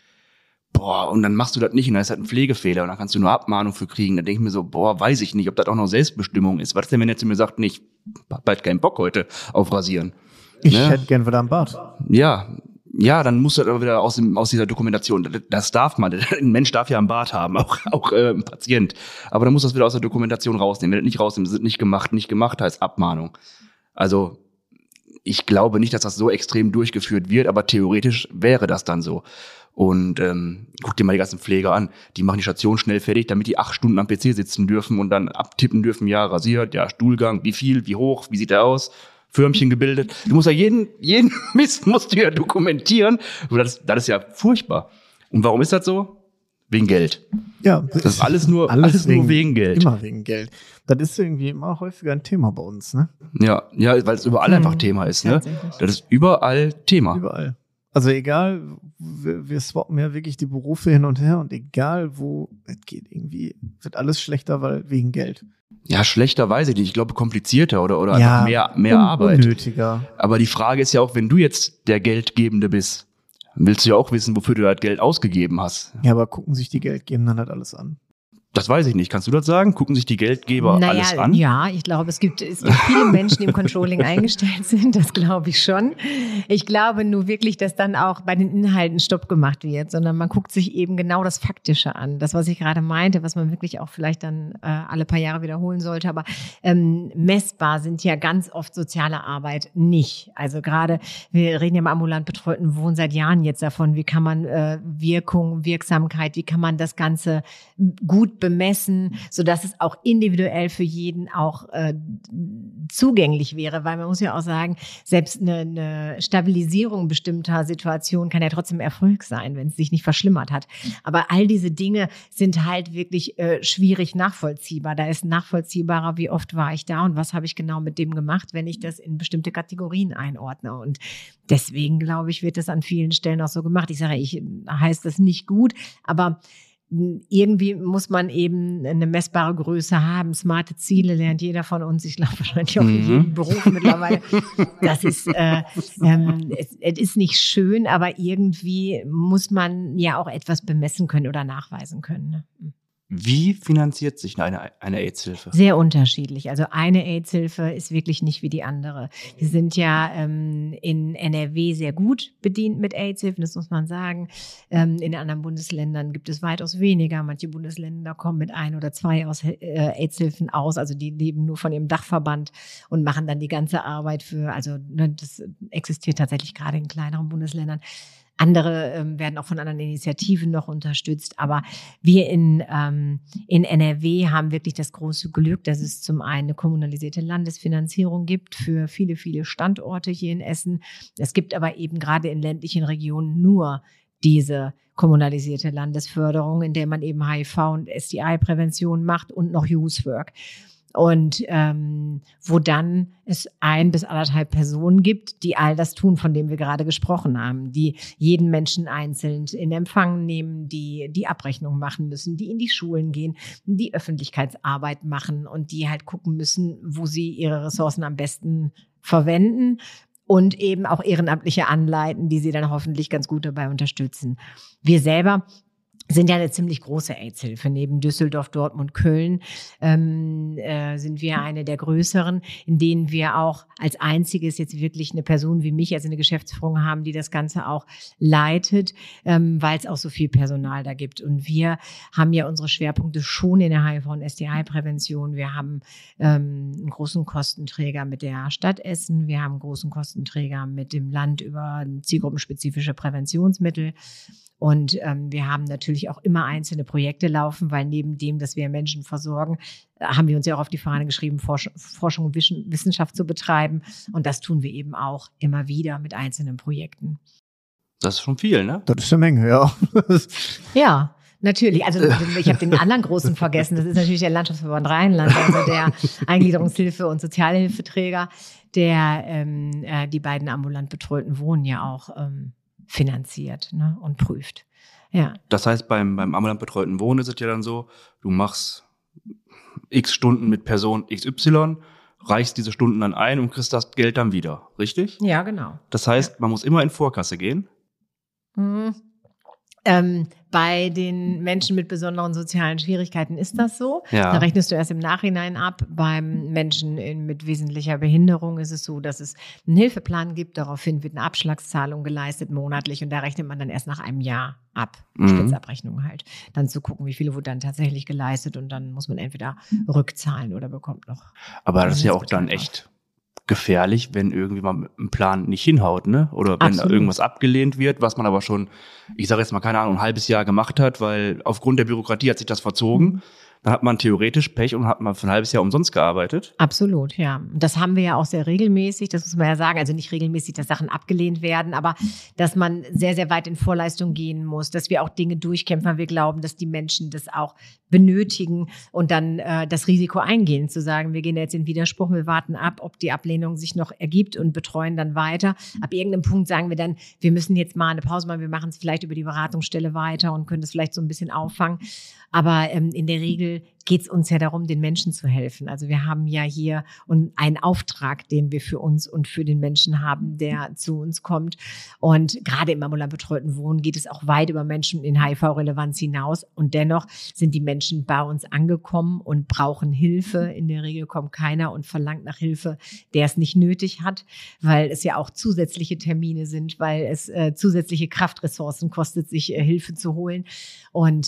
und dann machst du das nicht und dann ist halt ein Pflegefehler und dann kannst du nur Abmahnung für kriegen. Dann denke ich mir so, weiß ich nicht, ob das auch noch Selbstbestimmung ist. Was ist denn, wenn er zu mir sagt, ich hab bald keinen Bock heute auf Rasieren? Ich hätte gern wieder einen Bart. Ja, dann muss das aber wieder aus dieser Dokumentation. Das darf man. Ein Mensch darf ja einen Bart haben, auch ein Patient. Aber dann muss das wieder aus der Dokumentation rausnehmen. Wenn das nicht rausnimmt, ist nicht gemacht heißt Abmahnung. Also ich glaube nicht, dass das so extrem durchgeführt wird, aber theoretisch wäre das dann so. Und guck dir mal die ganzen Pfleger an. Die machen die Station schnell fertig, damit die 8 Stunden am PC sitzen dürfen und dann abtippen dürfen, ja, rasiert, ja, Stuhlgang, wie viel, wie hoch, wie sieht er aus, Förmchen gebildet. Du musst ja jeden Mist musst du ja dokumentieren. Das ist ja furchtbar. Und warum ist das so? Wegen Geld. Ja. Das ist alles nur wegen Geld. Immer wegen Geld. Das ist irgendwie immer häufiger ein Thema bei uns, ne? Ja, weil es überall einfach Thema ist, ne? Das ist überall Thema. Überall. Also egal, wir swappen ja wirklich die Berufe hin und her und egal wo, es geht irgendwie, wird alles schlechter, weil wegen Geld. Ja, schlechter weiß ich nicht. Ich glaube komplizierter oder mehr Arbeit. Unnötiger. Aber die Frage ist ja auch, wenn du jetzt der Geldgebende bist, willst du ja auch wissen, wofür du das Geld ausgegeben hast. Ja, aber gucken sich die Geldgebenden halt alles an. Das weiß ich nicht. Kannst du das sagen? Gucken sich die Geldgeber alles an? Ja, ich glaube, es gibt viele Menschen, die im Controlling eingestellt sind. Das glaube ich schon. Ich glaube nur wirklich, dass dann auch bei den Inhalten Stopp gemacht wird, sondern man guckt sich eben genau das Faktische an. Das, was ich gerade meinte, was man wirklich auch vielleicht dann alle paar Jahre wiederholen sollte. Aber messbar sind ja ganz oft soziale Arbeit nicht. Also gerade, wir reden ja im ambulant betreuten Wohnen seit Jahren jetzt davon, wie kann man Wirkung, Wirksamkeit, wie kann man das Ganze gut bemessen, sodass es auch individuell für jeden auch zugänglich wäre, weil man muss ja auch sagen, selbst eine Stabilisierung bestimmter Situationen kann ja trotzdem Erfolg sein, wenn es sich nicht verschlimmert hat. Aber all diese Dinge sind halt wirklich schwierig nachvollziehbar. Da ist nachvollziehbarer, wie oft war ich da und was habe ich genau mit dem gemacht, wenn ich das in bestimmte Kategorien einordne. Und deswegen, glaube ich, wird das an vielen Stellen auch so gemacht. Ich sage, heißt das nicht gut, aber irgendwie muss man eben eine messbare Größe haben. Smarte Ziele lernt jeder von uns. Ich glaube wahrscheinlich auch in jedem Beruf mittlerweile. Das ist, es ist nicht schön, aber irgendwie muss man ja auch etwas bemessen können oder nachweisen können. Ne? Wie finanziert sich eine AIDS-Hilfe? Sehr unterschiedlich. Also eine AIDS-Hilfe ist wirklich nicht wie die andere. Wir sind ja in NRW sehr gut bedient mit AIDS-Hilfen, das muss man sagen. In anderen Bundesländern gibt es weitaus weniger. Manche Bundesländer kommen mit 1 oder 2 AIDS-Hilfen aus. Also die leben nur von ihrem Dachverband und machen dann die ganze Arbeit das existiert tatsächlich gerade in kleineren Bundesländern. Andere werden auch von anderen Initiativen noch unterstützt. Aber wir in NRW haben wirklich das große Glück, dass es zum einen eine kommunalisierte Landesfinanzierung gibt für viele, viele Standorte hier in Essen. Es gibt aber eben gerade in ländlichen Regionen nur diese kommunalisierte Landesförderung, in der man eben HIV- und STI-Prävention macht und noch Youth Work. Und wo dann es 1 bis 1,5 Personen gibt, die all das tun, von dem wir gerade gesprochen haben, die jeden Menschen einzeln in Empfang nehmen, die Abrechnungen machen müssen, die in die Schulen gehen, die Öffentlichkeitsarbeit machen und die halt gucken müssen, wo sie ihre Ressourcen am besten verwenden und eben auch Ehrenamtliche anleiten, die sie dann hoffentlich ganz gut dabei unterstützen. Wir selber sind ja eine ziemlich große AIDS-Hilfe. Neben Düsseldorf, Dortmund, Köln sind wir eine der größeren, in denen wir auch als einziges jetzt wirklich eine Person wie mich, also eine Geschäftsführung haben, die das Ganze auch leitet, weil es auch so viel Personal da gibt. Und wir haben ja unsere Schwerpunkte schon in der HIV- und STI-Prävention. Wir haben einen großen Kostenträger mit der Stadt Essen. Wir haben einen großen Kostenträger mit dem Land über zielgruppenspezifische Präventionsmittel. Und wir haben natürlich auch immer einzelne Projekte laufen, weil neben dem, dass wir Menschen versorgen, haben wir uns ja auch auf die Fahne geschrieben, Forschung und Wissenschaft zu betreiben. Und das tun wir eben auch immer wieder mit einzelnen Projekten. Das ist schon viel, ne? Das ist eine Menge, ja. Ja. Natürlich, also ich habe den anderen großen vergessen, das ist natürlich der Landschaftsverband Rheinland, also der Eingliederungshilfe- und Sozialhilfeträger, der die beiden ambulant betreuten Wohnen ja auch finanziert, ne, und prüft. Ja. Das heißt, beim ambulant betreuten Wohnen ist es ja dann so, du machst x Stunden mit Person XY, reichst diese Stunden dann ein und kriegst das Geld dann wieder, richtig? Ja, genau. Das heißt, man muss immer in Vorkasse gehen? Mhm. Bei den Menschen mit besonderen sozialen Schwierigkeiten ist das so. Ja. Da rechnest du erst im Nachhinein ab. Beim Menschen mit wesentlicher Behinderung ist es so, dass es einen Hilfeplan gibt. Daraufhin wird eine Abschlagszahlung geleistet monatlich und da rechnet man dann erst nach einem Jahr ab. Spitzabrechnung halt. Dann zu gucken, wie viele wurde dann tatsächlich geleistet und dann muss man entweder rückzahlen oder bekommt noch. Aber das ist ja auch dann echt gefährlich, wenn irgendwie mal ein Plan nicht hinhaut, ne? Oder wenn Absolut. da irgendwas abgelehnt wird, was man aber schon, ich sage jetzt mal, keine Ahnung, ein halbes Jahr gemacht hat, weil aufgrund der Bürokratie hat sich das verzogen. Dann hat man theoretisch Pech und hat man für ein halbes Jahr umsonst gearbeitet. Absolut, ja. Und das haben wir ja auch sehr regelmäßig, das muss man ja sagen. Also nicht regelmäßig, dass Sachen abgelehnt werden, aber dass man sehr, sehr weit in Vorleistung gehen muss, dass wir auch Dinge durchkämpfen, weil wir glauben, dass die Menschen das auch benötigen und dann das Risiko eingehen, zu sagen, wir gehen jetzt in Widerspruch, wir warten ab, ob die Ablehnung sich noch ergibt und betreuen dann weiter. Ab irgendeinem Punkt sagen wir dann, wir müssen jetzt mal eine Pause machen, wir machen es vielleicht über die Beratungsstelle weiter und können das vielleicht so ein bisschen auffangen. Aber in der Regel geht es uns ja darum, den Menschen zu helfen. Also wir haben ja hier einen Auftrag, den wir für uns und für den Menschen haben, der zu uns kommt. Und gerade im ambulant betreuten Wohnen geht es auch weit über Menschen in HIV-Relevanz hinaus. Und dennoch sind die Menschen bei uns angekommen und brauchen Hilfe. In der Regel kommt keiner und verlangt nach Hilfe, der es nicht nötig hat, weil es ja auch zusätzliche Termine sind, weil es zusätzliche Kraftressourcen kostet, sich Hilfe zu holen. Und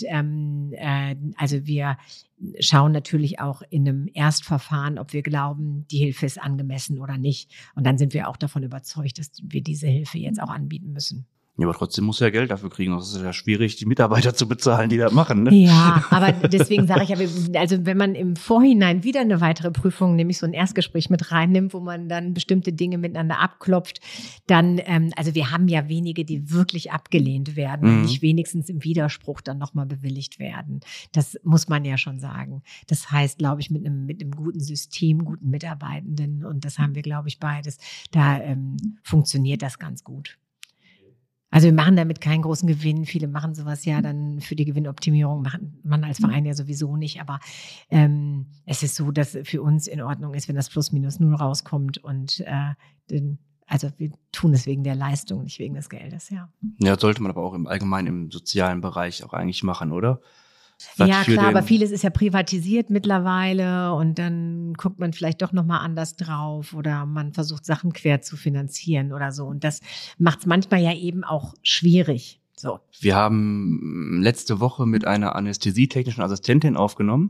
also wir schauen natürlich auch in einem Erstverfahren, ob wir glauben, die Hilfe ist angemessen oder nicht. Und dann sind wir auch davon überzeugt, dass wir diese Hilfe jetzt auch anbieten müssen. Ja, aber trotzdem muss er Geld dafür kriegen. Das ist ja schwierig, die Mitarbeiter zu bezahlen, die das machen, ne? Ja, aber deswegen sage ich ja, also wenn man im Vorhinein wieder eine weitere Prüfung, nämlich so ein Erstgespräch mit reinnimmt, wo man dann bestimmte Dinge miteinander abklopft, dann, also wir haben ja wenige, die wirklich abgelehnt werden und nicht wenigstens im Widerspruch dann nochmal bewilligt werden. Das muss man ja schon sagen. Das heißt, glaube ich, mit einem guten System, guten Mitarbeitenden, und das haben wir, glaube ich, beides, da funktioniert das ganz gut. Also wir machen damit keinen großen Gewinn. Viele machen sowas ja dann für die Gewinnoptimierung, macht man als Verein ja sowieso nicht. Aber es ist so, dass für uns in Ordnung ist, wenn das +/- rauskommt. Und also wir tun es wegen der Leistung, nicht wegen des Geldes, ja. Ja, das sollte man aber auch im Allgemeinen im sozialen Bereich auch eigentlich machen, oder? Ja, klar, aber vieles ist ja privatisiert mittlerweile und dann guckt man vielleicht doch nochmal anders drauf oder man versucht Sachen quer zu finanzieren oder so. Und das macht es manchmal ja eben auch schwierig. So. Wir haben letzte Woche mit einer anästhesietechnischen Assistentin aufgenommen,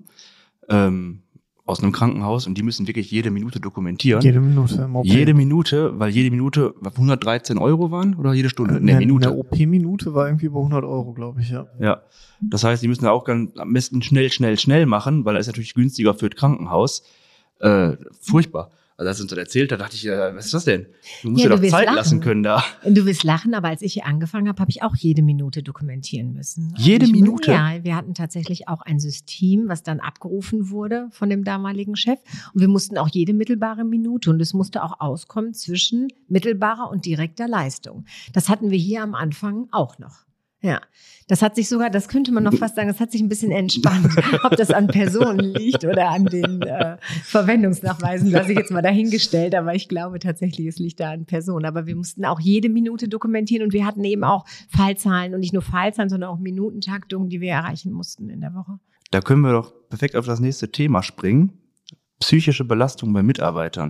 aus einem Krankenhaus, und die müssen wirklich jede Minute dokumentieren. Jede Minute im OP. Jede Minute, weil jede Minute 113 € waren oder jede Stunde? Minute. Eine OP-Minute war irgendwie über 100 €, glaube ich, ja. Ja, das heißt, die müssen auch ganz am besten schnell machen, weil das ist natürlich günstiger für das Krankenhaus. Furchtbar. Also als er uns das erzählt hat, dachte ich, was ist das denn? Du musst dir doch Zeit lassen können da. Du wirst lachen, aber als ich hier angefangen habe ich auch jede Minute dokumentieren müssen. Jede Minute? Ja, wir hatten tatsächlich auch ein System, was dann abgerufen wurde von dem damaligen Chef. Und wir mussten auch jede mittelbare Minute, und es musste auch auskommen zwischen mittelbarer und direkter Leistung. Das hatten wir hier am Anfang auch noch. Ja, das hat sich sogar, das könnte man noch fast sagen, das hat sich ein bisschen entspannt. Ob das an Personen liegt oder an den Verwendungsnachweisen, lasse ich jetzt mal dahingestellt. Aber ich glaube tatsächlich, es liegt da an Personen. Aber wir mussten auch jede Minute dokumentieren, und wir hatten eben auch Fallzahlen, und nicht nur Fallzahlen, sondern auch Minutentaktungen, die wir erreichen mussten in der Woche. Da können wir doch perfekt auf das nächste Thema springen. Psychische Belastung bei Mitarbeitern.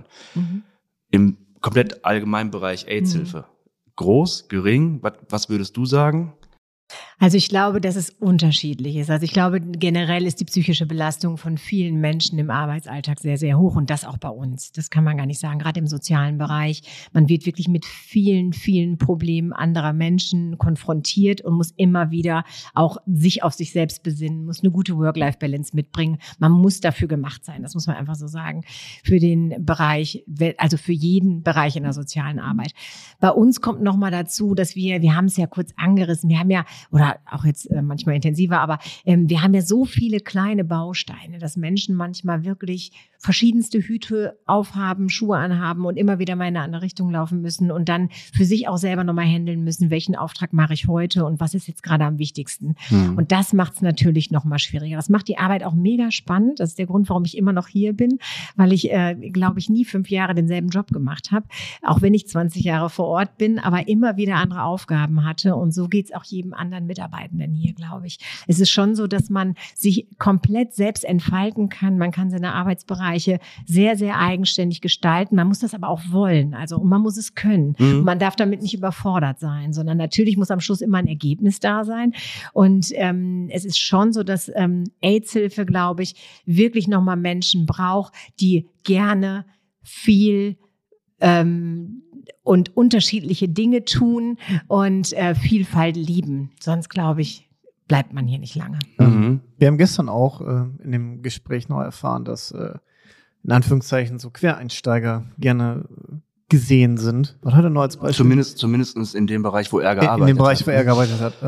Im komplett allgemeinen Bereich AIDS-Hilfe. Groß, gering, was würdest du sagen? Also ich glaube, dass es unterschiedlich ist. Also ich glaube, generell ist die psychische Belastung von vielen Menschen im Arbeitsalltag sehr, sehr hoch, und das auch bei uns. Das kann man gar nicht sagen, gerade im sozialen Bereich. Man wird wirklich mit vielen, vielen Problemen anderer Menschen konfrontiert und muss immer wieder auch sich auf sich selbst besinnen, muss eine gute Work-Life-Balance mitbringen. Man muss dafür gemacht sein, das muss man einfach so sagen, für den Bereich, also für jeden Bereich in der sozialen Arbeit. Bei uns kommt nochmal dazu, dass wir haben es ja kurz angerissen, wir haben ja, oder auch jetzt manchmal intensiver, aber wir haben ja so viele kleine Bausteine, dass Menschen manchmal wirklich verschiedenste Hüte aufhaben, Schuhe anhaben und immer wieder mal in eine andere Richtung laufen müssen und dann für sich auch selber nochmal handeln müssen, welchen Auftrag mache ich heute und was ist jetzt gerade am wichtigsten. Und das macht es natürlich nochmal schwieriger. Das macht die Arbeit auch mega spannend. Das ist der Grund, warum ich immer noch hier bin, weil ich, glaube ich, nie 5 Jahre denselben Job gemacht habe, auch wenn ich 20 Jahre vor Ort bin, aber immer wieder andere Aufgaben hatte, und so geht es auch jedem anderen Mitarbeitenden hier, glaube ich. Es ist schon so, dass man sich komplett selbst entfalten kann. Man kann seine Arbeitsbereiche sehr, sehr eigenständig gestalten. Man muss das aber auch wollen. Also man muss es können. Und man darf damit nicht überfordert sein, sondern natürlich muss am Schluss immer ein Ergebnis da sein. Und es ist schon so, dass AIDS-Hilfe, glaube ich, wirklich nochmal Menschen braucht, die gerne viel und unterschiedliche Dinge tun und Vielfalt lieben. Sonst, glaube ich, bleibt man hier nicht lange. Wir haben gestern auch in dem Gespräch noch erfahren, dass in Anführungszeichen so Quereinsteiger gerne gesehen sind. Was hat er noch als Beispiel? Zumindest in dem Bereich, wo er gearbeitet hat. In dem Bereich, wo er gearbeitet hat.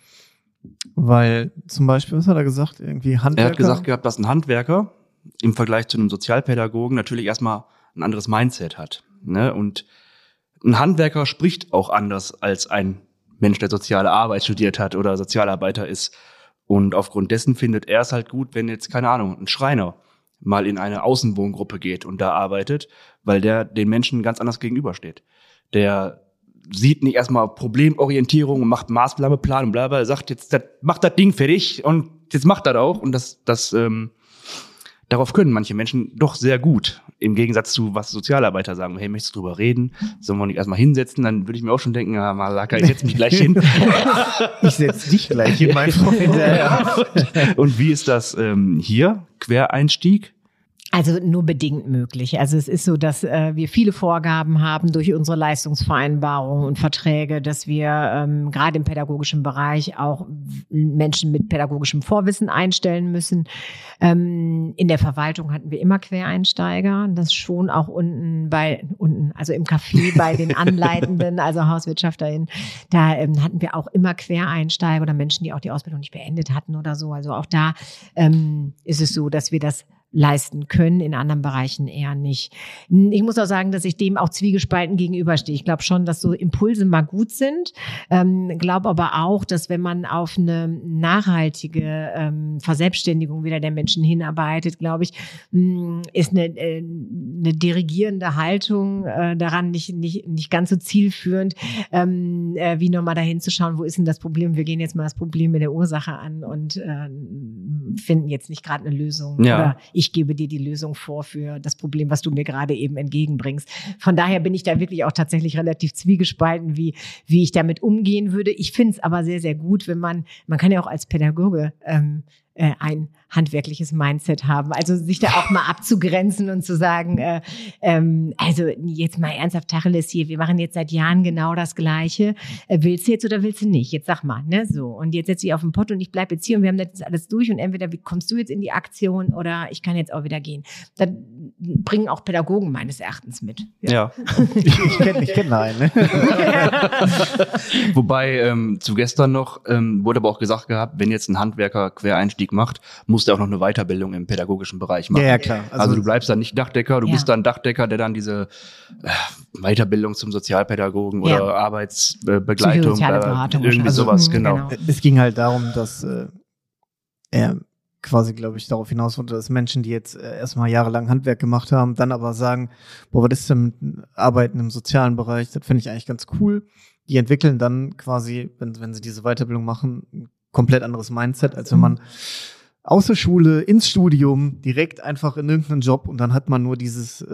Weil zum Beispiel, was hat er gesagt? Irgendwie Handwerker? Er hat gesagt gehabt, dass ein Handwerker im Vergleich zu einem Sozialpädagogen natürlich erstmal ein anderes Mindset hat. Ne? Und ein Handwerker spricht auch anders als ein Mensch, der soziale Arbeit studiert hat oder Sozialarbeiter ist. Und aufgrund dessen findet er es halt gut, wenn jetzt, keine Ahnung, ein Schreiner mal in eine Außenwohngruppe geht und da arbeitet, weil der den Menschen ganz anders gegenübersteht. Der sieht nicht erstmal Problemorientierung und macht Maßnahmeplan und bla bla, sagt jetzt, macht das Ding fertig und jetzt macht das auch. Und darauf können manche Menschen doch sehr gut. Im Gegensatz zu, was Sozialarbeiter sagen, hey, möchtest du drüber reden? Sollen wir nicht erstmal hinsetzen? Dann würde ich mir auch schon denken, ja, Malaka, ich setze mich gleich hin. Ich setze dich gleich hin, mein Freund. Und wie ist das hier? Quereinstieg? Also nur bedingt möglich. Also es ist so, dass wir viele Vorgaben haben durch unsere Leistungsvereinbarungen und Verträge, dass wir gerade im pädagogischen Bereich auch Menschen mit pädagogischem Vorwissen einstellen müssen. In der Verwaltung hatten wir immer Quereinsteiger. Das schon auch unten, also im Café bei den Anleitenden, also HauswirtschafterInnen, da hatten wir auch immer Quereinsteiger oder Menschen, die auch die Ausbildung nicht beendet hatten oder so. Also auch da ist es so, dass wir das leisten können, in anderen Bereichen eher nicht. Ich muss auch sagen, dass ich dem auch zwiegespalten gegenüberstehe. Ich glaube schon, dass so Impulse mal gut sind, glaube aber auch, dass wenn man auf eine nachhaltige Verselbstständigung wieder der Menschen hinarbeitet, glaube ich, ist eine dirigierende Haltung daran nicht ganz so zielführend, wie nochmal dahin zu schauen, wo ist denn das Problem? Wir gehen jetzt mal das Problem mit der Ursache an und finden jetzt nicht gerade eine Lösung. Ja. Oder ich gebe dir die Lösung vor für das Problem, was du mir gerade eben entgegenbringst. Von daher bin ich da wirklich auch tatsächlich relativ zwiegespalten, wie ich damit umgehen würde. Ich finde es aber sehr, sehr gut, wenn man kann ja auch als Pädagoge ein handwerkliches Mindset haben. Also sich da auch mal abzugrenzen und zu sagen, also jetzt mal ernsthaft Tacheles hier, wir machen jetzt seit Jahren genau das Gleiche. Willst du jetzt oder willst du nicht? Jetzt sag mal, ne, so. Und jetzt setze ich auf den Pott und ich bleibe jetzt hier und wir haben das jetzt alles durch und entweder kommst du jetzt in die Aktion oder ich kann jetzt auch wieder gehen. bringen auch Pädagogen meines Erachtens mit. Ja. Ich kenn einen. Ne? Wobei zu gestern noch wurde aber auch gesagt gehabt, wenn jetzt ein Handwerker Quereinstieg macht, muss der auch noch eine Weiterbildung im pädagogischen Bereich machen. Ja, klar. Also du bleibst dann nicht Dachdecker, du bist dann Dachdecker, der dann diese Weiterbildung zum Sozialpädagogen oder Arbeitsbegleitung, Psychosoziale Beratung irgendwie sowas, genau. Es ging halt darum, dass er quasi, glaube ich, darauf hinaus wollte, dass Menschen, die jetzt erstmal jahrelang Handwerk gemacht haben, dann aber sagen, boah, was ist denn mit Arbeiten im sozialen Bereich? Das finde ich eigentlich ganz cool. Die entwickeln dann quasi, wenn sie diese Weiterbildung machen, ein komplett anderes Mindset, als wenn man aus der Schule ins Studium direkt einfach in irgendeinen Job und dann hat man nur dieses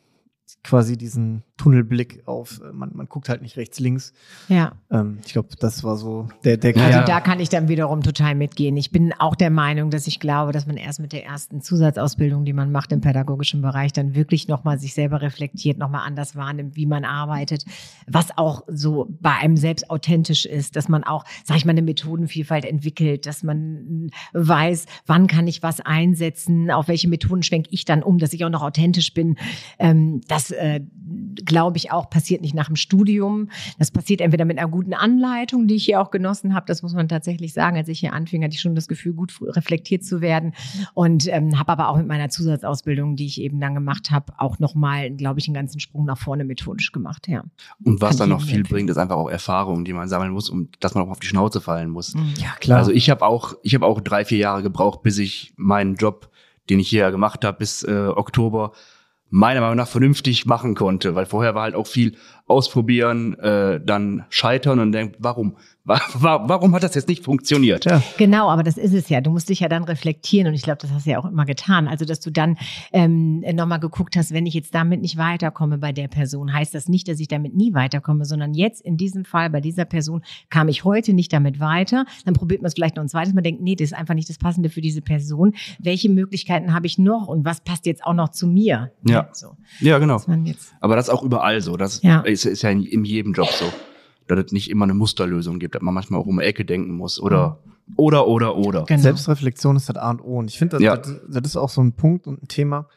quasi diesen Tunnelblick auf, man guckt halt nicht rechts, links. Ja. Ich glaube, das war so der Also da kann ich dann wiederum total mitgehen. Ich bin auch der Meinung, dass ich glaube, dass man erst mit der ersten Zusatzausbildung, die man macht im pädagogischen Bereich, dann wirklich nochmal sich selber reflektiert, nochmal anders wahrnimmt, wie man arbeitet, was auch so bei einem selbst authentisch ist, dass man auch, sag ich mal, eine Methodenvielfalt entwickelt, dass man weiß, wann kann ich was einsetzen, auf welche Methoden schwenke ich dann um, dass ich auch noch authentisch bin. Das glaube ich auch, passiert nicht nach dem Studium. Das passiert entweder mit einer guten Anleitung, die ich hier auch genossen habe. Das muss man tatsächlich sagen. Als ich hier anfing, hatte ich schon das Gefühl, gut reflektiert zu werden. Und habe aber auch mit meiner Zusatzausbildung, die ich eben dann gemacht habe, auch nochmal, glaube ich, einen ganzen Sprung nach vorne methodisch gemacht. Ja. Und was dann noch viel bringt, ist einfach auch Erfahrung, die man sammeln muss, dass man auch auf die Schnauze fallen muss. Ja, klar. Also ich habe auch 3-4 Jahre gebraucht, bis ich meinen Job, den ich hier gemacht habe, bis Oktober, meiner Meinung nach vernünftig machen konnte, weil vorher war halt auch viel ausprobieren, dann scheitern und denken, warum hat das jetzt nicht funktioniert? Ja. Genau, aber das ist es ja. Du musst dich ja dann reflektieren und ich glaube, das hast du ja auch immer getan. Also, dass du dann nochmal geguckt hast, wenn ich jetzt damit nicht weiterkomme bei der Person, heißt das nicht, dass ich damit nie weiterkomme, sondern jetzt in diesem Fall bei dieser Person kam ich heute nicht damit weiter. Dann probiert man es vielleicht noch ein zweites Mal, denkt, nee, das ist einfach nicht das Passende für diese Person. Welche Möglichkeiten habe ich noch und was passt jetzt auch noch zu mir? Ja, so. Ja, genau. Aber das ist auch überall so. Das ist ja in jedem Job so. Dass es nicht immer eine Musterlösung gibt, dass man manchmal auch um die Ecke denken muss. Oder. Genau. Selbstreflexion ist das A und O. Und ich finde, das ist auch so ein Punkt und ein Thema,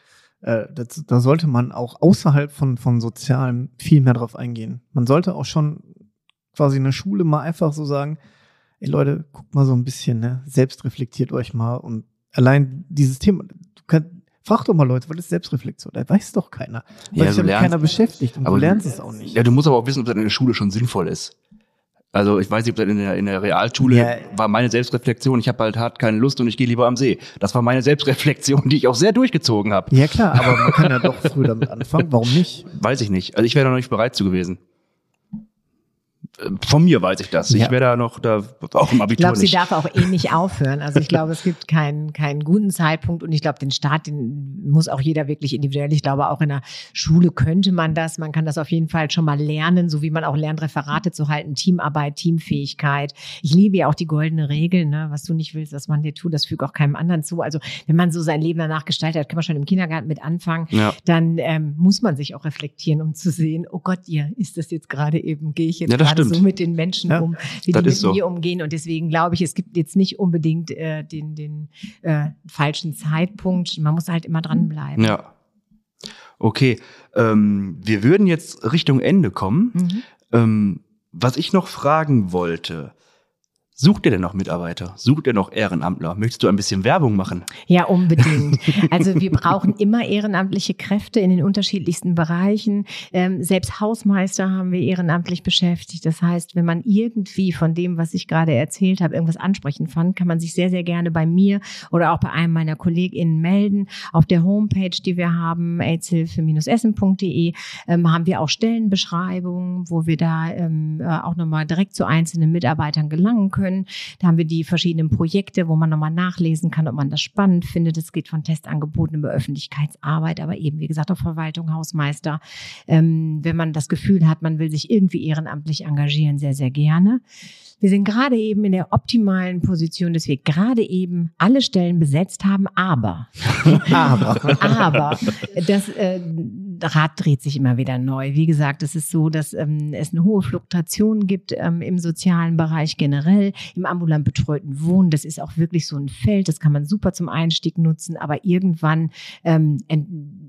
da sollte man auch außerhalb von Sozialem viel mehr drauf eingehen. Man sollte auch schon quasi in der Schule mal einfach so sagen, ey Leute, guckt mal so ein bisschen, ne? Selbst reflektiert euch mal. Und allein dieses Thema, frag doch mal Leute, was ist Selbstreflexion? Das weiß doch keiner. Weil sich damit keiner beschäftigt und du lernst es auch nicht. Ja, du musst aber auch wissen, ob das in der Schule schon sinnvoll ist. Also ich weiß nicht, ob das in der Realschule war meine Selbstreflexion, ich habe halt hart keine Lust und ich gehe lieber am See. Das war meine Selbstreflexion, die ich auch sehr durchgezogen habe. Ja klar, aber man kann ja doch früh damit anfangen. Warum nicht? Weiß ich nicht. Also ich wäre da noch nicht bereit zu gewesen. Von mir weiß ich das. Ja. Ich wäre da noch auch im Abitur. Ich glaube, sie darf auch nicht aufhören. Also ich glaube, es gibt keinen guten Zeitpunkt und ich glaube, den Start, den muss auch jeder wirklich individuell. Ich glaube, auch in der Schule könnte man das. Man kann das auf jeden Fall schon mal lernen, so wie man auch lernt, Referate zu halten, Teamarbeit, Teamfähigkeit. Ich liebe ja auch die goldene Regel, ne? Was du nicht willst, was man dir tut, das fügt auch keinem anderen zu. Also wenn man so sein Leben danach gestaltet hat, kann man schon im Kindergarten mit anfangen. Ja. Dann muss man sich auch reflektieren, um zu sehen, oh Gott, ist das jetzt gerade eben, gehe ich jetzt gerade so mit den Menschen um, wie die mit mir umgehen. Und deswegen glaube ich, es gibt jetzt nicht unbedingt den falschen Zeitpunkt. Man muss halt immer dranbleiben. Ja. Okay. Wir würden jetzt Richtung Ende kommen. Was ich noch fragen wollte, sucht ihr denn noch Mitarbeiter? Sucht ihr noch Ehrenamtler? Möchtest du ein bisschen Werbung machen? Ja, unbedingt. Also wir brauchen immer ehrenamtliche Kräfte in den unterschiedlichsten Bereichen. Selbst Hausmeister haben wir ehrenamtlich beschäftigt. Das heißt, wenn man irgendwie von dem, was ich gerade erzählt habe, irgendwas ansprechend fand, kann man sich sehr, sehr gerne bei mir oder auch bei einem meiner KollegInnen melden. Auf der Homepage, die wir haben, aidshilfe-essen.de, haben wir auch Stellenbeschreibungen, wo wir da auch nochmal direkt zu einzelnen Mitarbeitern gelangen können. Da haben wir die verschiedenen Projekte, wo man nochmal nachlesen kann, ob man das spannend findet. Es geht von Testangeboten über Öffentlichkeitsarbeit, aber eben, wie gesagt, auch Verwaltung, Hausmeister. Wenn man das Gefühl hat, man will sich irgendwie ehrenamtlich engagieren, sehr, sehr gerne. Wir sind gerade eben in der optimalen Position, dass wir gerade eben alle Stellen besetzt haben, aber das Rad dreht sich immer wieder neu. Wie gesagt, es ist so, dass es eine hohe Fluktuation gibt im sozialen Bereich generell, im ambulant betreuten Wohnen. Das ist auch wirklich so ein Feld, das kann man super zum Einstieg nutzen, aber irgendwann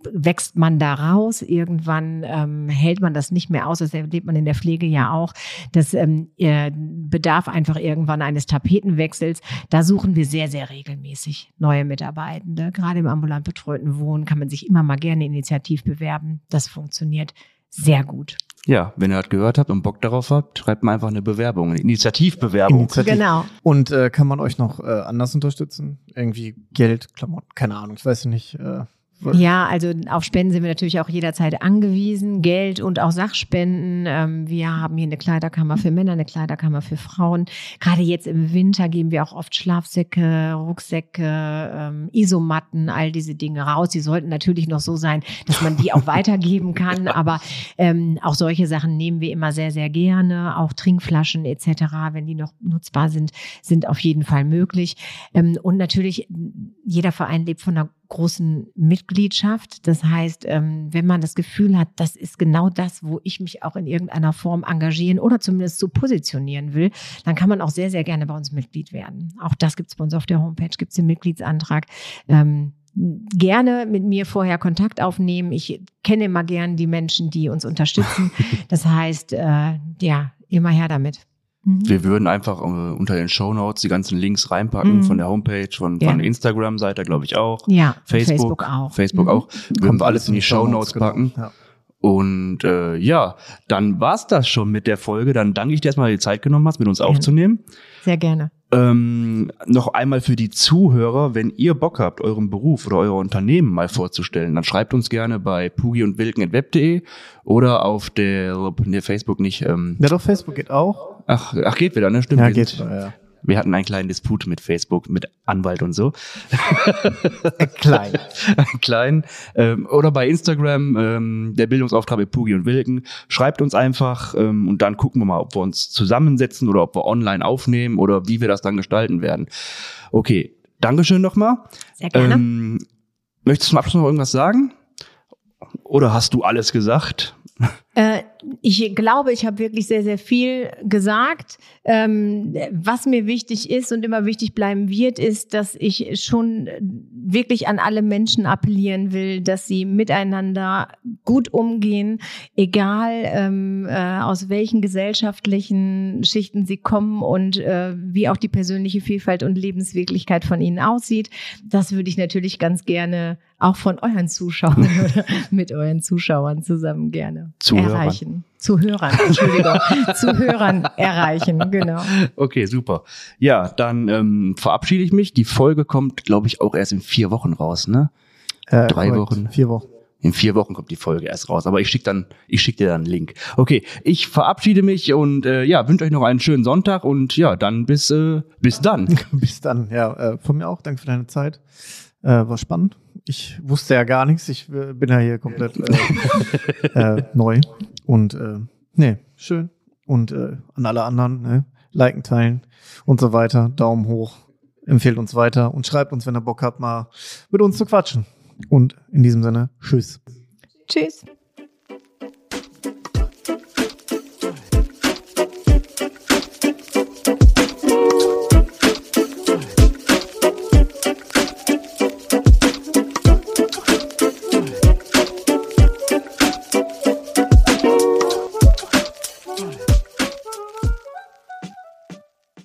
wächst man da raus. Irgendwann hält man das nicht mehr aus. Das erlebt man in der Pflege ja auch. Das bedarf einfach irgendwann eines Tapetenwechsels. Da suchen wir sehr, sehr regelmäßig neue Mitarbeitende. Gerade im ambulant betreuten Wohnen kann man sich immer mal gerne initiativ bewerben. Das funktioniert sehr gut. Ja, wenn ihr das gehört habt und Bock darauf habt, schreibt mal einfach eine Bewerbung, eine Initiativbewerbung. Genau. Und kann man euch noch anders unterstützen? Irgendwie Geld, Klamotten, keine Ahnung, ich weiß nicht. Ja, also auf Spenden sind wir natürlich auch jederzeit angewiesen, Geld und auch Sachspenden. Wir haben hier eine Kleiderkammer für Männer, eine Kleiderkammer für Frauen. Gerade jetzt im Winter geben wir auch oft Schlafsäcke, Rucksäcke, Isomatten, all diese Dinge raus. Die sollten natürlich noch so sein, dass man die auch weitergeben kann, aber auch solche Sachen nehmen wir immer sehr, sehr gerne. Auch Trinkflaschen etc., wenn die noch nutzbar sind, sind auf jeden Fall möglich. Und natürlich, jeder Verein lebt von einer großen Mitgliedschaft. Das heißt, wenn man das Gefühl hat, das ist genau das, wo ich mich auch in irgendeiner Form engagieren oder zumindest so positionieren will, dann kann man auch sehr, sehr gerne bei uns Mitglied werden. Auch das gibt es bei uns auf der Homepage, gibt es den Mitgliedsantrag. Gerne mit mir vorher Kontakt aufnehmen. Ich kenne immer gern die Menschen, die uns unterstützen. Das heißt, ja, immer her damit. Wir würden einfach unter den Shownotes die ganzen Links reinpacken von der Homepage, von der Instagram-Seite, glaube ich auch. Ja, Facebook auch. Würden wir alles in die Shownotes packen. Ja. Und dann war's das schon mit der Folge. Dann danke ich dir erstmal, dass du die Zeit genommen hast, mit uns aufzunehmen. Sehr gerne. Noch einmal für die Zuhörer, wenn ihr Bock habt, euren Beruf oder euer Unternehmen mal vorzustellen, dann schreibt uns gerne bei pugiundwilken@web.de oder auf der Facebook nicht. Ja, doch, Facebook geht auch. Ach, geht wieder, ne? Stimmt. Ja, geht. Ja. Wir hatten einen kleinen Disput mit Facebook, mit Anwalt und so. Klein. Oder bei Instagram, der Bildungsauftrag mit Pugi und Wilken. Schreibt uns einfach und dann gucken wir mal, ob wir uns zusammensetzen oder ob wir online aufnehmen oder wie wir das dann gestalten werden. Okay, Dankeschön nochmal. Sehr gerne. Möchtest du zum Abschluss noch irgendwas sagen? Oder hast du alles gesagt? Ich glaube, ich habe wirklich sehr, sehr viel gesagt. Was mir wichtig ist und immer wichtig bleiben wird, ist, dass ich schon wirklich an alle Menschen appellieren will, dass sie miteinander gut umgehen, egal aus welchen gesellschaftlichen Schichten sie kommen und wie auch die persönliche Vielfalt und Lebenswirklichkeit von ihnen aussieht. Das würde ich natürlich ganz gerne auch von euren Zuschauern oder mit euren Zuschauern zusammen gerne erreichen. Zuhörern erreichen, genau. Okay, super. Ja, dann verabschiede ich mich. Die Folge kommt, glaube ich, auch erst in 4 Wochen raus, ne? 3 Wochen. 4 Wochen. In 4 Wochen kommt die Folge erst raus, aber ich schick dir dann einen Link. Okay, ich verabschiede mich und wünsche euch noch einen schönen Sonntag und ja, dann bis dann. Bis dann, ja. Von mir auch, danke für deine Zeit. War spannend. Ich wusste ja gar nichts. Ich bin ja hier komplett neu. Und schön. Und an alle anderen, liken, teilen und so weiter. Daumen hoch. Empfehlt uns weiter und schreibt uns, wenn ihr Bock habt, mal mit uns zu quatschen. Und in diesem Sinne, tschüss. Tschüss.